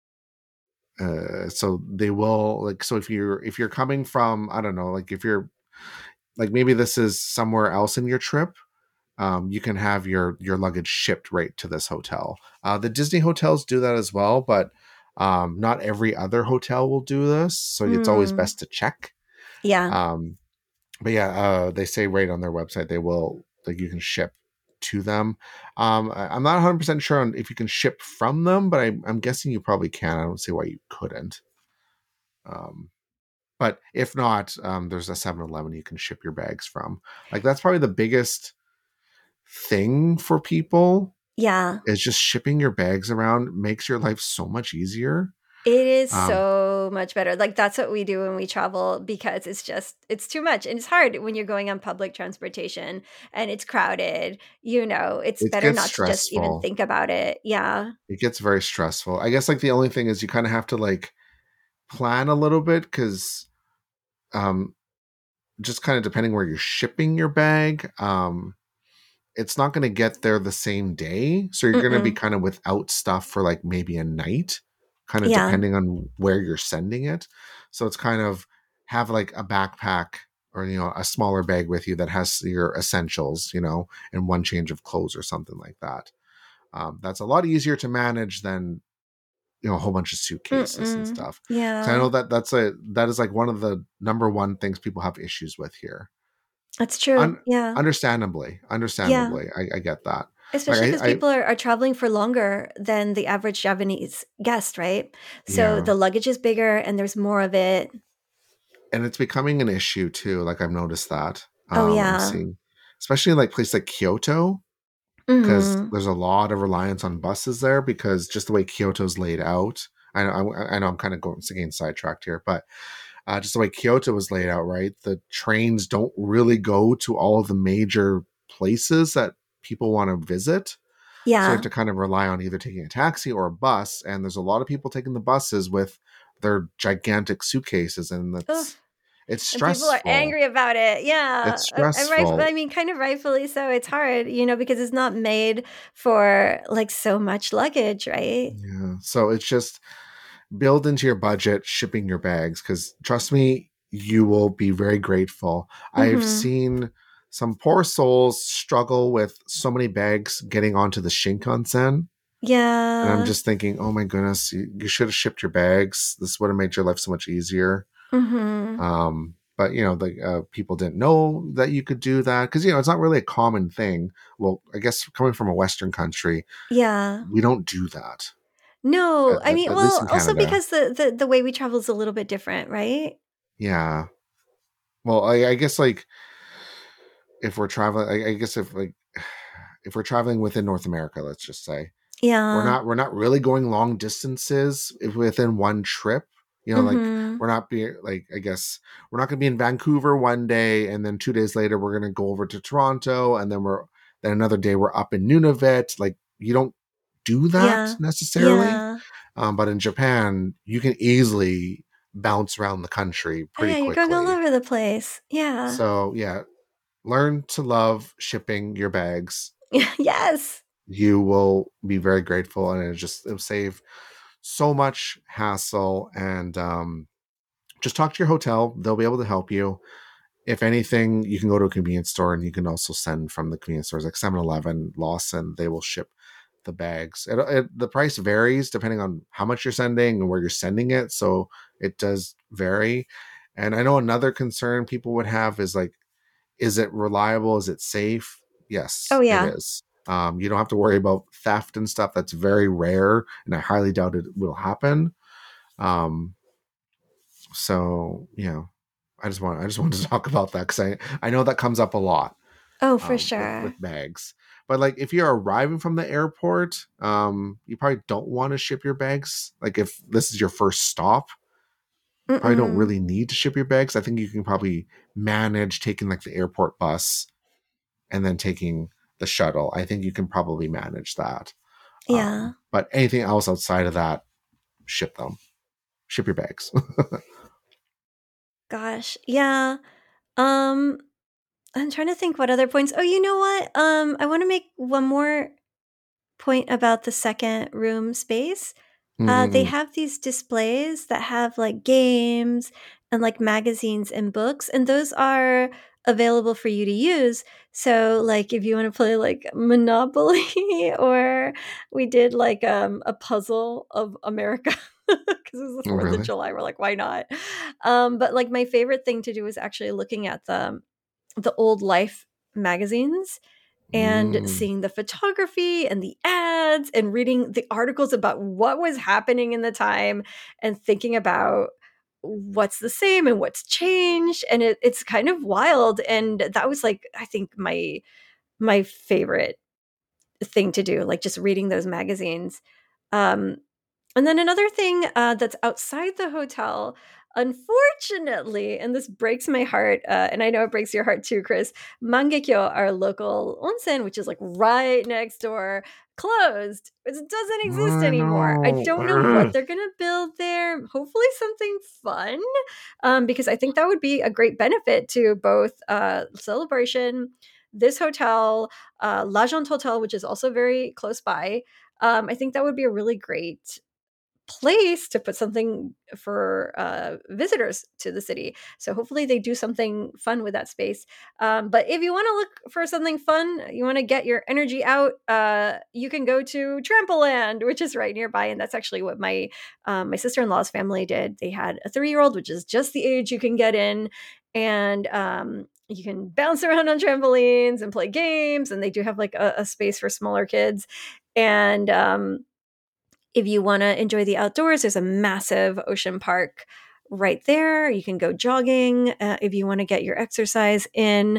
so they will, like, so if you're coming from, I don't know, like if you're like, maybe this is somewhere else in your trip, you can have your luggage shipped right to this hotel. The Disney hotels do that as well, but not every other hotel will do this, so it's always Mm. best to check. Yeah. um but yeah, they say right on their website they will, like, you can ship to them. I'm not 100% sure on if you can ship from them, but I'm guessing you probably can. I don't see why you couldn't. um but if not, there's a 7-Eleven you can ship your bags from. Like, that's probably the biggest thing for people, Yeah. is just shipping your bags around makes your life so much easier. It is um so much better. Like, that's what we do when we travel because it's too much, and it's hard when you're going on public transportation and it's crowded, it's it better gets not to just even stressful. think about it. Yeah. It gets very stressful. I guess, like, the only thing is you kind of have to, like, plan a little bit, because um just kind of depending where you're shipping your bag, it's not going to get there the same day. So you're going to be Mm-mm. kind of without stuff for, like, maybe a night, kind of Yeah. depending on where you're sending it. So it's kind of have, like, a backpack, or, a smaller bag with you that has your essentials, and one change of clothes or something like that. That's a lot easier to manage than, a whole bunch of suitcases and Mm-mm. stuff. Because I Yeah. know that is like one of the number one things people have issues with here. That's true. Un- Yeah. Yeah. understandably, I get that. Like, Especially because I people are traveling for longer than the average Japanese guest, right? So yeah, the luggage is bigger and there's more of it. and it's becoming an issue too. Like, I've noticed that. Oh, I'm yeah. seeing, especially in, like, places like Kyoto, because Mhm. there's a lot of reliance on buses there, because just the way Kyoto's laid out. I know I'm kind of getting sidetracked here, but just the way Kyoto was laid out, right? The trains don't really go to all of the major places that people want to visit. So you have Yeah. to kind of rely on either taking a taxi or a bus. And there's a lot of people taking the buses with their gigantic suitcases, and Ugh. it's And people are stressful. angry about it. It's Yeah. I stressful. mean, kind of rightfully so. It's hard, because it's not made for like so much luggage, right? Yeah. So it's just build into your budget shipping your bags, because trust me, you will be very grateful. I've Mhm. seen some poor souls struggle with so many bags getting onto the Shinkansen. And I'm Yeah. just thinking, oh my goodness, you should have shipped your bags. This would have made your life so much easier. Mhm. But the people didn't know that you could do that, because it's not really a common thing. Well, I guess coming from a Western country, Yeah. we don't do that. No, I mean, At least well, in also Canada. because the way we travel is a little bit different, right? Yeah. Well, I guess, like, if we're traveling, I guess if, like, if we're traveling within North America, let's just say, we're Yeah. not we're not really going long distances within one trip. Like, Mhm. we're not being, like, I guess we're not going to be in Vancouver one day, and then 2 days later we're going to go over to Toronto, and then another day we're up in Nunavut. Like, you don't do that Yeah. necessarily. Yeah. But in Japan, you can easily bounce around the country Oh, pretty yeah, you're going all quickly. over the place. Yeah. So yeah, learn to love shipping your bags. Yes. You will be very grateful, and it'll save so much hassle. And just talk to your hotel. They'll be able to help you. If anything, you can go to a convenience store, and you can also send from the convenience stores like 7-Eleven, Lawson. They will ship the bags. The price varies depending on how much you're sending and where you're sending it. So it does vary. And I know another concern people would have is like, is it reliable? Is it safe? Oh, Yes, it yeah. is. You don't have to worry about theft and stuff. That's very rare, and I highly doubt it will happen. Um, so yeah, I just wanted to talk about that because I know that comes up a lot Oh, for with sure. bags. But like if you're arriving from the airport, you probably don't want to ship your bags. Like if this is your first stop, probably don't Mm-mm. really need to ship your bags. I think you can probably manage taking like the airport bus and then taking the shuttle. I think you can probably manage that. Yeah. But anything else outside of that, ship them. Ship your bags. Gosh. Yeah. Um, I'm trying to think what other points. Oh, you know what? I want to make one more point about the second room space. They Mm-hmm. have these displays that have like games and like magazines and books, and those are available for you to use. So, like, if you want to play like Monopoly, or we did like a puzzle of America because it was the Oh, 4th of really? July. We're like, why not? But like, my favorite thing to do is actually looking at the old Life magazines and Mm, seeing the photography and the ads and reading the articles about what was happening in the time and thinking about what's the same and what's changed, and it's kind of wild. And that was like, I think, my favorite thing to do, like just reading those magazines. um and then another thing, that's outside the hotel, unfortunately, and this breaks my heart, and I know it breaks your heart too, Chris. Mangekyo, our local onsen, which is like right next door, closed. It doesn't exist I anymore. I know. don't know what Ugh. they're gonna build there. Hopefully, something fun, because I think that would be a great benefit to both Celebration, this hotel, La Jante Hotel, which is also very close by. I think that would be a really great place to put something for visitors to the city. So hopefully they do something fun with that space. But if you want to look for something fun, you want to get your energy out, you can go to Trampoland, which is right nearby, and that's actually what my sister in law's family did. They had a 3-year-old, which is just the age you can get in, and you can bounce around on trampolines and play games. And they do have like a space for smaller kids. And if you want to enjoy the outdoors, there's a massive ocean park right there. You can go jogging if you want to get your exercise in.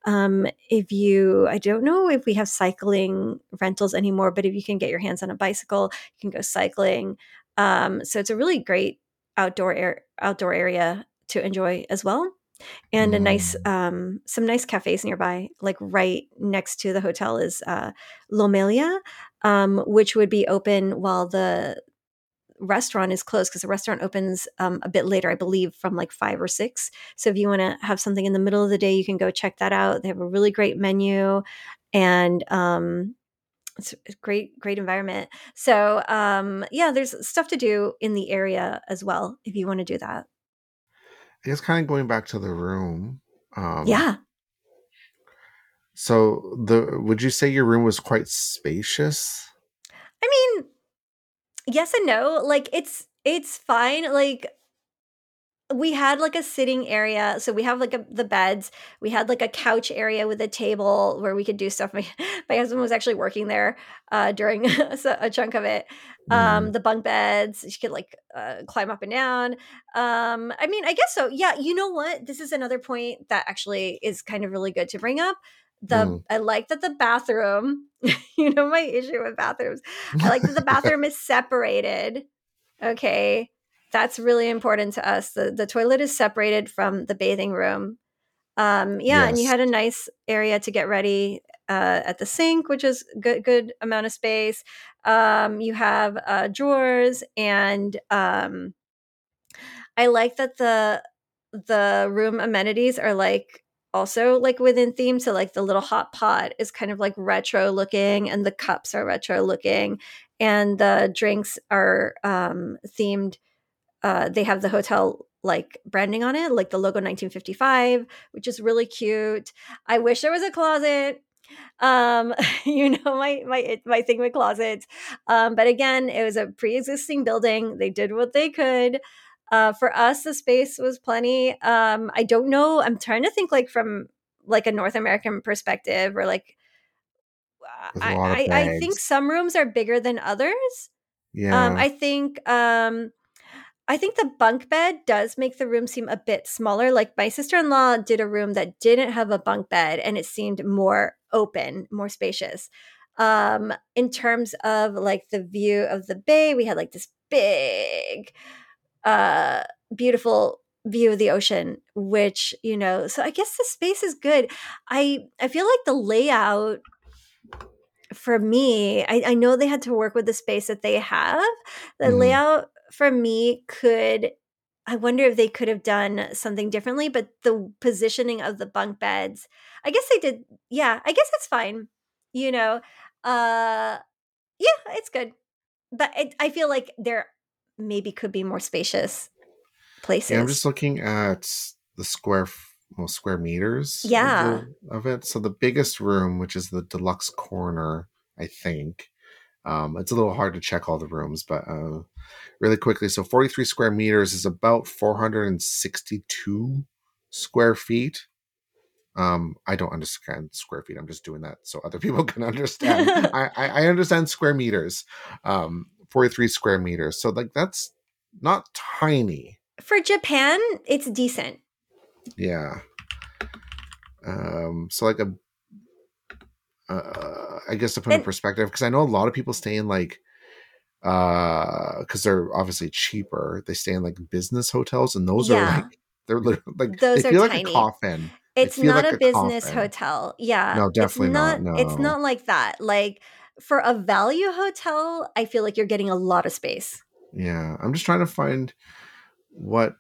I don't know if we have cycling rentals anymore, but if you can get your hands on a bicycle, you can go cycling. So it's a really great outdoor area to enjoy as well, and Mm. some nice cafes nearby. Like right next to the hotel is Lomelia, which would be open while the restaurant is closed, because the restaurant opens a bit later, I believe, from like 5 or 6. So if you want to have something in the middle of the day, you can go check that out. They have a really great menu, and it's a great environment. So yeah, there's stuff to do in the area as well if you want to do that. I guess kind of going back to the room. Um, Yeah. so the would you say your room was quite spacious? I mean, yes and no. Like, it's fine. Like, we had like a sitting area, so we have like the beds. We had like a couch area with a table where we could do stuff. My husband was actually working there during a chunk of it. Mm, The bunk beds, you could like climb up and down. I mean, I guess so. Yeah, you know what? This is another point that actually is kind of really good to bring up. mm. I like that the bathroom. You know my issue with bathrooms. I like that the bathroom is separated. Okay. That's really important to us. The toilet is separated from the bathing room. Yeah, and you Yes. had a nice area to get ready at the sink, which is good amount of space. You have drawers, and I like that the room amenities are like also like within theme. So like the little hot pot is kind of like retro looking, and the cups are retro looking, and the drinks are themed. They have the hotel like branding on it, like the logo 1955, which is really cute. I wish there was a closet. um my thing with closets, but again, it was a pre-existing building. They did what they could. For us, the space was plenty. I don't know, I'm trying to think like from like a North American perspective, or like With a lot of I think bags. some rooms are bigger than others. Yeah. I think the bunk bed does make the room seem a bit smaller. Like my sister-in-law did a room that didn't have a bunk bed and it seemed more open, more spacious. In terms of like the view of the bay, we had like this big, uh, beautiful view of the ocean, which, so I guess the space is good. I feel like the layout for me, I know they had to work with the space that they have. The Hmm. layout for me could, I wonder if they could have done something differently, but the positioning of the bunk beds, I guess they did. Yeah, I guess it's fine. You know, uh, yeah, it's good. But I feel like there maybe could be more spacious Yeah, I'm just places. looking at the square meters of Yeah. the of it. So the biggest room, which is the deluxe corner, I think. It's a little hard to check all the rooms, but really quickly, so 43 square meters is about 462 square feet. I don't understand square feet. I'm just doing that so other people can understand. I understand square meters. 43 square meters. So like that's not tiny. For Japan, it's decent. Yeah. So like a I guess to put in And perspective, because I know a lot of people stay in like because they're obviously cheaper. They stay in like business hotels, and those are yeah, like they're literally like they those are feel like a tiny. coffin. They It's feel not like a a business coffin. hotel. Yeah, No, definitely not. it's No. not like that. Like for a value hotel, I feel like you're getting a lot of space. Yeah, I'm just trying to find what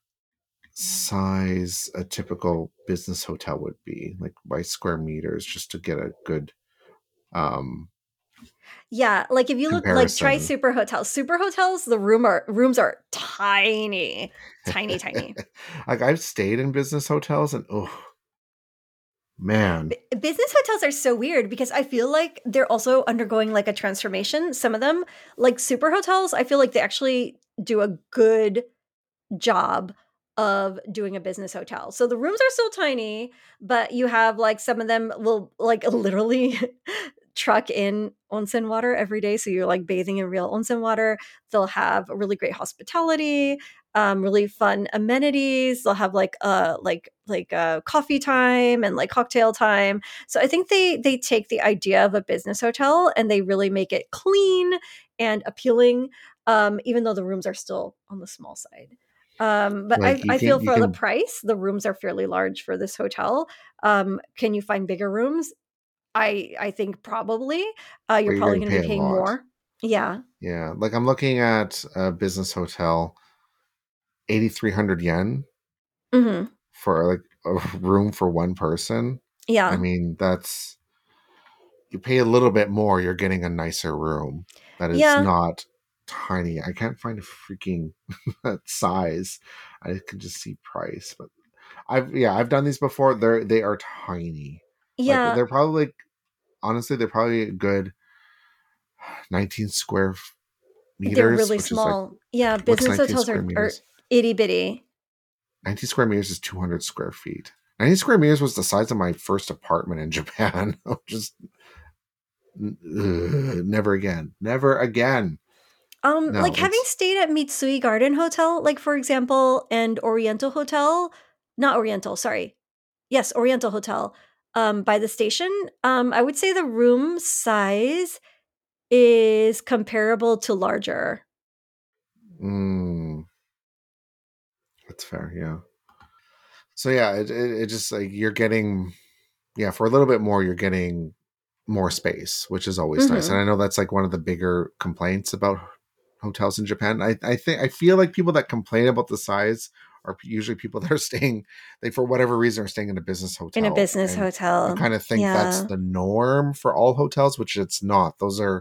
size a typical business hotel would be, like by square meters, just to get a good um Yeah, like if you look like try comparison. super hotels. Super hotels, the rooms are tiny. Tiny, tiny. Like I've stayed in business hotels, and oh man, Business hotels are so weird because I feel like they're also undergoing like a transformation. Some of them, like super hotels, I feel like they actually do a good job of doing a business hotel. So the rooms are still tiny, but you have like some of them will like literally truck in onsen water every day. So you're like bathing in real onsen water. They'll have really great hospitality, really fun amenities. They'll have like coffee time and like cocktail time. So I think they take the idea of a business hotel and they really make it clean and appealing, even though the rooms are still on the small side. But like I feel you for the can price, the rooms are fairly large for this hotel. Can you find bigger rooms? I think probably. but You're you're probably going to going to be pay a paying lot. more. Yeah. Yeah, like I'm looking at a business hotel, 8,300 yen Hmm. for like a room for one person. I Yeah. mean, that's you pay a little bit more, you're getting a nicer room that is Yeah. not tiny. I can't find a freaking size. I can just see price, but I've done these before. They are tiny. Like Yeah. they're probably like, honestly, they're probably a good 19 square They're meters, really which is like small. Yeah. what's Business 19 hotels square are meters? itty bitty. 19 square meters is 200 square feet. 19 square meters was the size of my first apartment in Japan. Just never again. Never again. Like No, having it's stayed at Mitsui Garden Hotel, like for example, and Oriental Hotel, not Oriental, sorry. Yes, Oriental Hotel, by the station. I would say the room size is comparable to larger. mm, that's fair. Yeah. So yeah, it just like you're getting for a little bit more, you're getting more space, which is always nice. And Mhm. I know that's like one of the bigger complaints about hotels in Japan. I think I feel like people that complain about the size are usually people that are staying, they for whatever reason are staying in a business In a hotel, business and you hotel. kind of think that's Yeah. the norm for all hotels, which it's not. Those are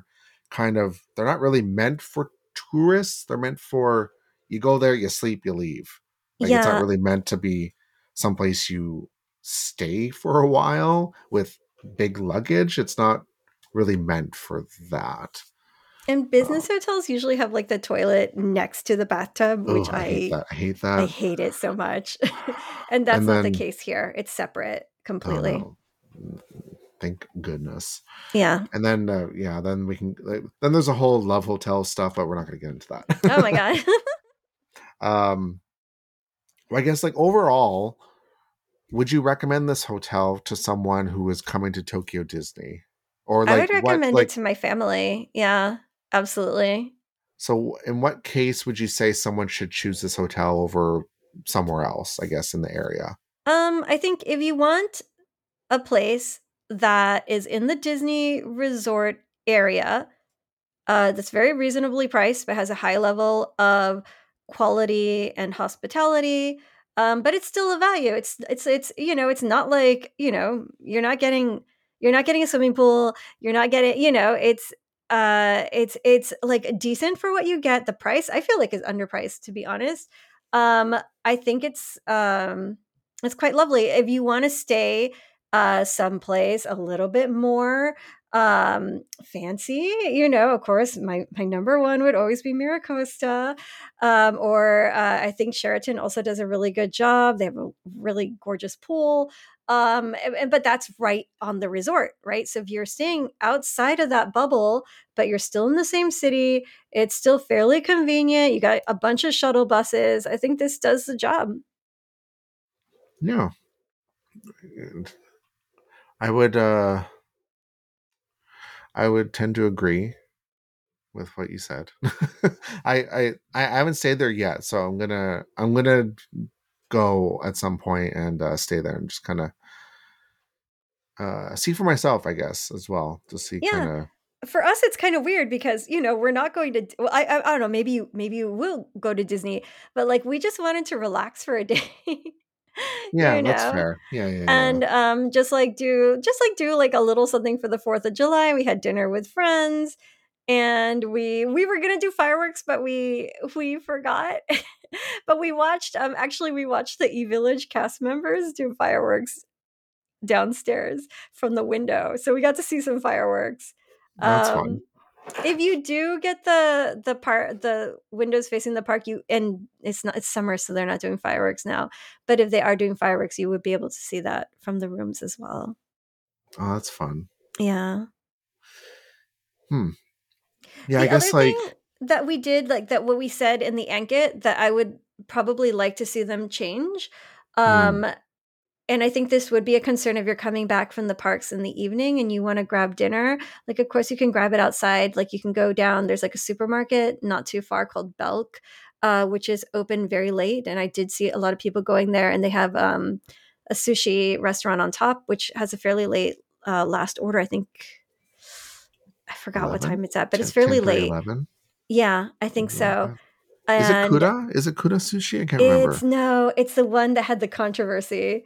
they're not really meant for tourists. They're meant for, you go there, you sleep, you leave. Like, it's not Yeah. really meant to be someplace you stay for a while with big luggage. It's not really meant for that. And business hotels usually have like the toilet next to the bathtub, which Oh, I hate that. I hate I that. hate it so much. And that's And not the then, case here. It's separate oh completely. no, thank goodness. Yeah. And then, yeah, then we can, then there's a whole love hotel stuff, but we're not going to get into Oh my that. god. um, I guess, like, overall, would you recommend this hotel to someone who is coming to Tokyo Disney? Or I like would what, recommend it like, to my family. Yeah, absolutely. so in what case would you say someone should choose this hotel over somewhere else, I guess, in the area? I think if you want a place that is in the Disney resort area, that's very reasonably priced, but has a high level of quality and hospitality. But it's still a value. It's it's not like you're not getting a swimming pool. You're not getting it's like decent for what you get. The price I feel like is underpriced, to be honest. I think it's quite lovely if you want to stay someplace a little bit more fancy, of course, my number one would always be Miracosta. Or I think Sheraton also does a really good job. They have a really gorgeous pool. But that's right on the resort, right? So if you're staying outside of that bubble, but you're still in the same city, it's still fairly convenient. You got a bunch of shuttle buses. I think this does the job. Yeah. I would I would tend to agree with what you said. I haven't stayed there yet, so I'm gonna go at some point and stay there and just kind of see for myself, I guess, as well, to see kind Yeah. of. For us, it's kind of weird because we're not going to. Well, I don't know. Maybe you will go to Disney, but like we just wanted to relax for a day, Yeah, you that's know, fair. Yeah, yeah, yeah. and just like do like a little something for the 4th of July. We had dinner with friends, and we were gonna do fireworks, but we forgot. But we watched the E Village cast members do fireworks downstairs from the window. So we got to see some fireworks. That's fun. Um, if you do get the windows facing the park, it's summer, so they're not doing fireworks now. But if they are doing fireworks, you would be able to see that from the rooms as well. Oh, that's fun. Yeah. Hmm. Yeah, I The other guess, like, thing that we did, like that what we said in the Ankit that I would probably like to see them change, hmm, um, and I think this would be a concern if you're coming back from the parks in the evening and you wanna grab dinner. Like, of course, you can grab it outside, like, you can go down there's, like, a supermarket not too far called Belk, which is open very late, and I did see a lot of people going there, and they have, a sushi restaurant on top, which has a fairly late, last order, I think I forgot what 11, time it's at, but it's 10, fairly 10:30, late. 11, Yeah, I think something like so, that. Is it and Kuda? Is it Kuda sushi? I can't remember. it's the one that had the controversy.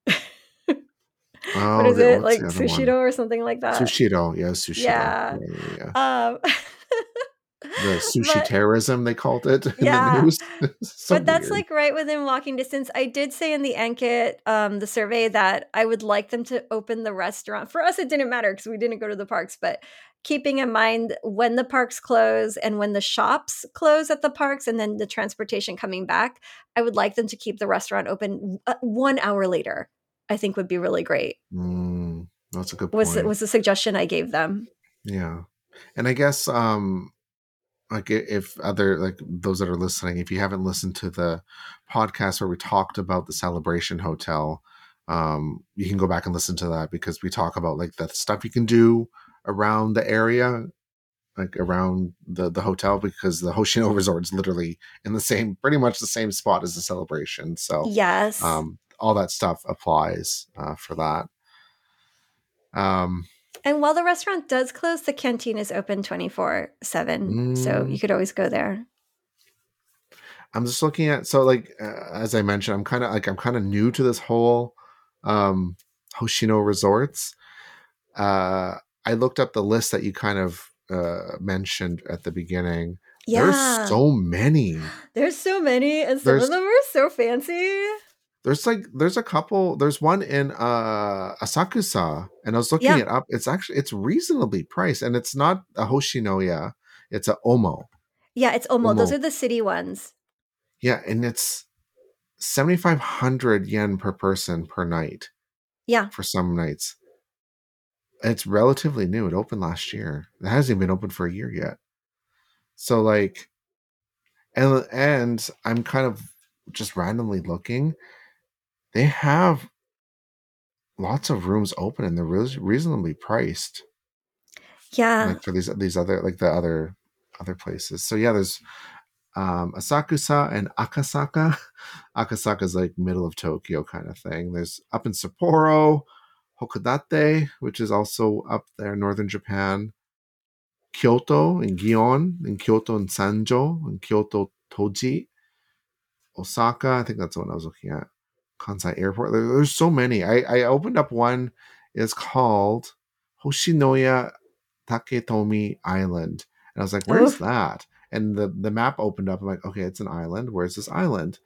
What Oh, is it? what's Like the other one? Sushido or something like that? Sushido. Yeah, Sushido. Yeah. Yeah, yeah, yeah. Um, The sushi but terrorism, they called it in the yeah, news. So but that's weird. like right within walking distance. I did say in the Ankit, the survey that I would like them to open the restaurant. For us, it didn't matter because we didn't go to the parks, but keeping in mind when the parks close and when the shops close at the parks and then the transportation coming back, I would like them to keep the restaurant open 1 hour later. I think would be really great. That's a good Was point. was the suggestion I gave them. Yeah. And I guess, like, if other, like, those that are listening, if you haven't listened to the podcast where we talked about the Celebration Hotel, you can go back and listen to that, because we talk about, like, the stuff you can do around the area, like around the hotel, because the Hoshino Resort is literally in the same, pretty much the same spot as the Celebration. So Yes. all that stuff applies for that. Um, And while the restaurant does close, the canteen is open 24/7. So you mm, could always go there. I'm just looking at, so, like, as I mentioned, I'm kind of new to this whole um Hoshino Resorts. I looked up the list that you kind of mentioned at the beginning. There's Yeah. so many. There's so many, and some of There's them are so fancy. there's a couple. There's one in Asakusa, and I was looking Yeah. it up. It's reasonably priced, and it's not a Hoshinoya. It's a Omo. Yeah, it's Omo. Those Omo. are the city ones. Yeah, and it's 7,500 yen per person per night Yeah. for some nights. It's relatively new. It opened last year. It hasn't even been open for a year yet. So like, and I'm kind of just randomly looking. They have lots of rooms open, and they're reasonably priced. Yeah. Like for these other like the other places. So yeah, there's Asakusa and Akasaka. Akasaka is like middle of Tokyo kind of thing. There's up in Sapporo, Hokodate, which is also up there, northern Japan. Kyoto and Gion, and Kyoto and Sanjo, and Kyoto Toji. Osaka, I think that's the one I was looking at. Kansai Airport. There's so many. I opened up one. It's called Hoshinoya Taketomi Island. And I was like, where's Oh, that? And the map opened up. I'm like, okay, it's an island. Where's this island?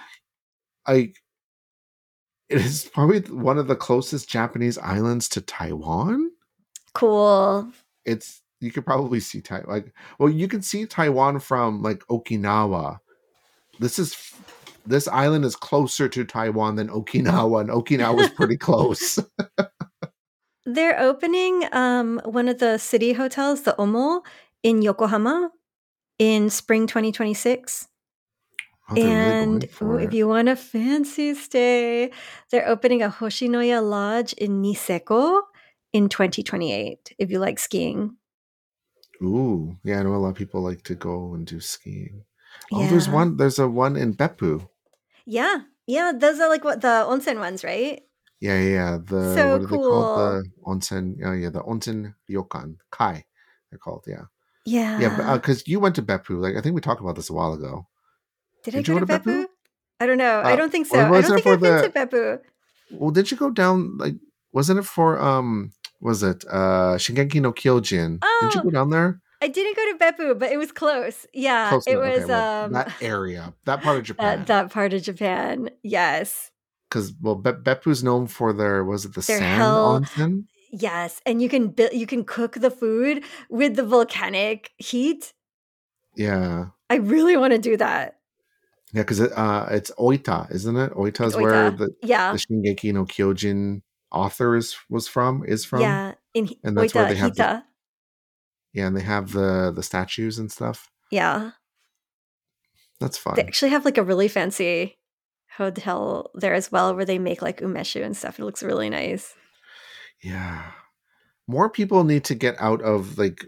I It is probably one of the closest Japanese islands to Taiwan. cool. It's you could probably see Taiwan. Like, well, you can see Taiwan from like Okinawa. This is this island is closer to Taiwan than Okinawa, and Okinawa was pretty close. They're opening one of the city hotels, the Omo, in Yokohama in spring 2026. Oh, they're really And going ooh, for if it. you want a fancy stay, they're opening a Hoshinoya Lodge in Niseko in 2028 if you like skiing. Ooh, yeah, I know a lot of people like to go and do skiing. Oh, Yeah. there's a one in Beppu. Yeah. Yeah, those are like what the onsen ones, right? Yeah. The So what are they called? cool. The onsen. Yeah, the onsen ryokan kai. They're called. Yeah, yeah. Yeah. Because you went to Beppu. Like I think we talked about this a while ago. Did I Did you go go to to Beppu? Beppu? I don't know. I don't think Or so. I was don't it think for I've been to the? Beppu. Well, did you go down? Like, wasn't it for Was it Shingeki no Kyojin? Didn't you Oh, go down there? I didn't go to Beppu, but it was close. Yeah, Close it enough. Okay, was well, that area, that part of that Japan. that part of Japan. Yes. Because well, Beppu's known for their was it the They're sand hell onsen? yes, and you can cook the food with the volcanic heat. Yeah, I really wanna do that. yeah, because it's Oita, isn't it? Oita It's is where Oita. the Yeah. Shingeki no Kyojin author is from, Yeah, in Hi and that's where Oita, they have the Hita. yeah, and they have the statues and stuff. Yeah. That's They fun. actually have, like, a really fancy hotel there as well where they make, like, umeshu and stuff. It looks really nice. Yeah, more people need to get out of like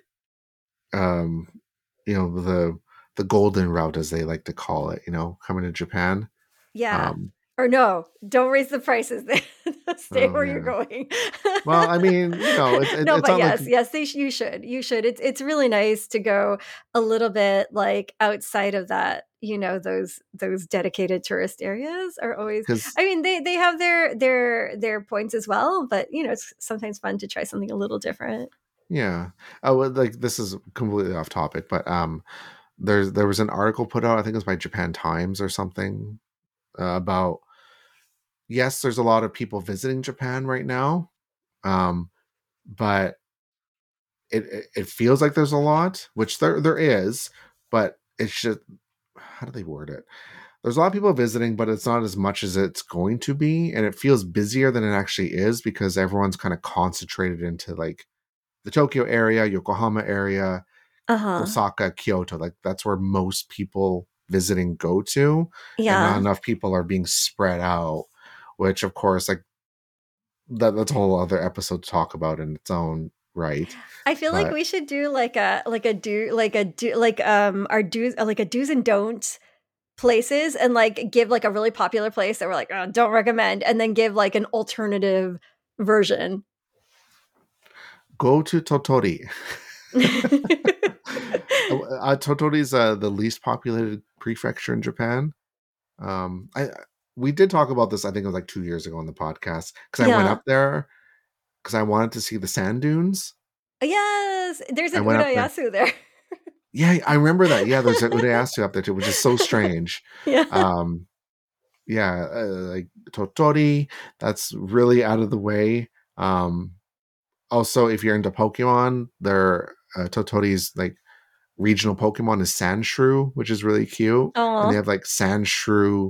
um the golden route as they like to call it. Coming to Japan. Yeah. Um, Or no, don't raise the prices. Stay oh where you're yeah. going. Well, I mean, No, it's but not like yes, you should. You should. It's really nice to go a little bit like outside of that. Those dedicated tourist areas are always. because I mean, they have their points as well, but it's sometimes fun to try something a little different. yeah. Oh, well, like this is completely off topic, but there was an article put out. I think it was by Japan Times or something about yes, there's a lot of people visiting Japan right now, but it feels like there's a lot, which there is, but it's just how do they word it? There's a lot of people visiting, but it's not as much as it's going to be, and it feels busier than it actually is because everyone's kind of concentrated into like the Tokyo area, Yokohama area, Uh huh. Osaka, Kyoto. Like that's where most people visiting go to, and not Yeah. enough people are being spread out. Which, of course, like that's a whole other episode to talk about in its own right. I feel like But we should do our do's like a do's and don'ts places and like give like a really popular place that we're like, oh, don't recommend, and then give like an alternative version. go to Totori. Totori is the least populated prefecture in Japan. I We did talk about this. I think it was like 2 years ago on the podcast because I went Yeah. up there because I wanted to see the sand dunes. Yes, there's I an went up there. Urayasu there. Yeah, I remember that. Yeah, there's an Urayasu up there too, which is so strange. Yeah. Um, yeah, like Totori, that's really out of the way. Also, if you're into Pokemon, their Totori's like regional Pokemon is Sandshrew, which is really cute, and they Oh, have like Sandshrew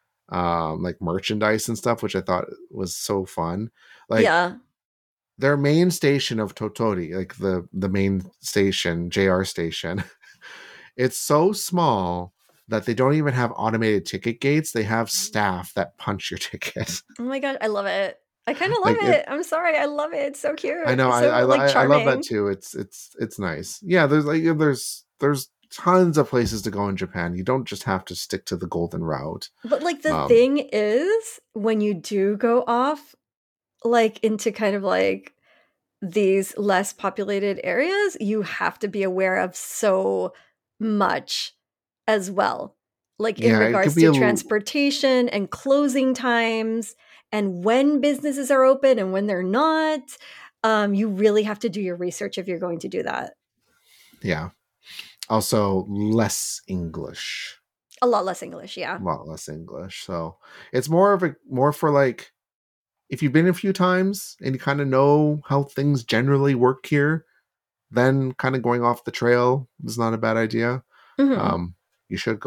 like merchandise and stuff, which I thought was so fun. Like yeah. their main station of Totori, like the main station, JR station, it's so small that they don't even have automated ticket gates. They have staff that punch your ticket. Oh my god, I love it. I kind of love Like it, it. I'm sorry, I love it. It's so I cute. know, It's so like I love that charming. too. It's nice. Yeah, there's like there's tons of places to go in Japan. You don't just have to stick to the golden route. But like the Um, thing is, when you do go off like into kind of like these less populated areas, you have to be aware of so much as well. Like in yeah, it could regards be to transportation and closing times and when businesses are open and when they're not. You really have to do your research if you're going to do that. yeah. Also, less English, A lot less English, yeah. a lot less English. So it's more of a more for like if you've been a few times and you kind of know how things generally work here, then kind of going off the trail is not a bad idea. Mhm. Um, you should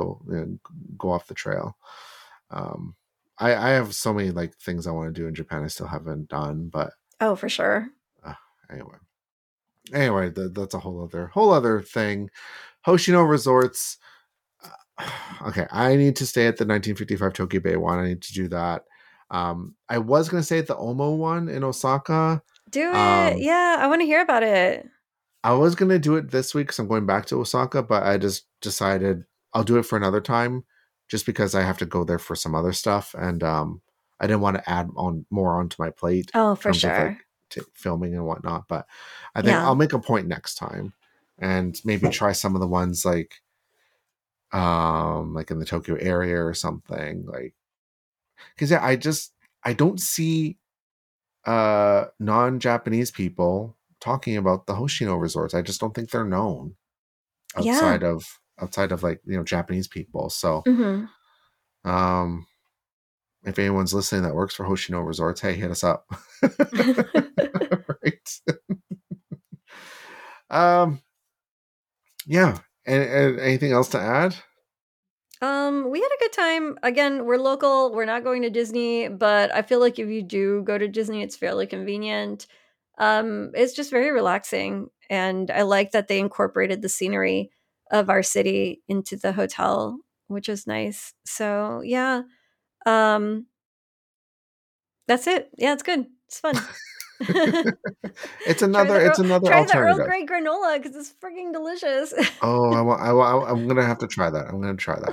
go off the trail. Um, I have so many like things I want to do in Japan I still haven't done, but Oh, for sure. uh, anyway, that's a whole other thing. Hoshino Resorts. Okay, I need to stay at the 1955 Tokyo Bay one. I need to do that. I was gonna stay at the Omo one in Osaka. Do it. Um, Yeah, I wanna hear about it. I was gonna do it this week because I'm going back to Osaka, but I just decided I'll do it for another time, just because I have to go there for some other stuff, and I didn't want to add on more onto my plate Oh, in for terms of like sure. filming and whatnot. But I think Yeah. I'll make a point next time, and maybe try some of the ones like in the Tokyo area or something, like because yeah, I don't see non-Japanese people talking about the Hoshino resorts. I just don't think they're known Yeah. outside of like Japanese people. So Mhm. um if anyone's listening that works for Hoshino resorts, hey, hit us up. Right. um yeah, and anything else to add? We had a good time. Again, we're local. We're not going to Disney, but I feel like if you do go to Disney, it's fairly convenient. It's just very relaxing, and I like that they incorporated the scenery of our city into the hotel, which is nice. So yeah, um, that's it. Yeah, it's good. It's fun. It's another Try the Earl alternative. Grey granola because it's freaking delicious. Oh, I'm gonna have to try that. I'm gonna try that.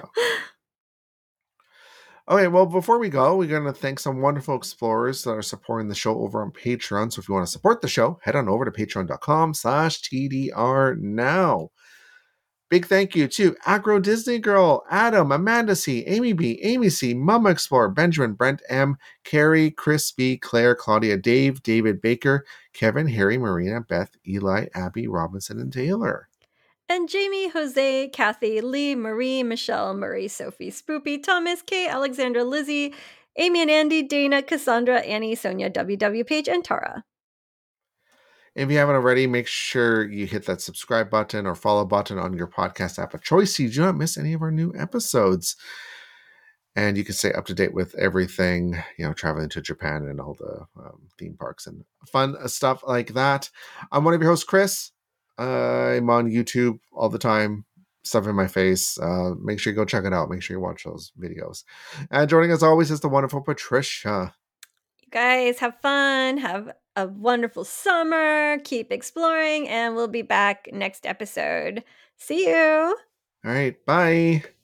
Okay, well, before we go, we're going to thank some wonderful explorers that are supporting the show over on Patreon. So if you want to support the show, head on over to patreon.com/TDR now. Big thank you to Agro Disney Girl, Adam, Amanda C, Amy B, Amy C, Mama Explorer, Benjamin, Brent M, Carrie, Chris B, Claire, Claudia, Dave, David Baker, Kevin, Harry, Marina, Beth, Eli, Abby, Robinson, and Taylor. And Jamie, Jose, Kathy, Lee, Marie, Michelle, Murray, Sophie, Spoopy, Thomas, Kay, Alexandra, Lizzie, Amy and Andy, Dana, Cassandra, Annie, Sonia, WW, Paige, and Tara. If you haven't already, make sure you hit that subscribe button or follow button on your podcast app of choice so you do not miss any of our new episodes. And you can stay up to date with everything, traveling to Japan and all the theme parks and fun stuff like that. I'm one of your hosts, Chris. I'm on YouTube all the time, stuff in my face. Make sure you go check it out. Make sure you watch those videos. And joining us always is the wonderful Patricia. You guys have fun. Have a wonderful summer. Keep exploring, and we'll be back next episode. See you. All right, bye.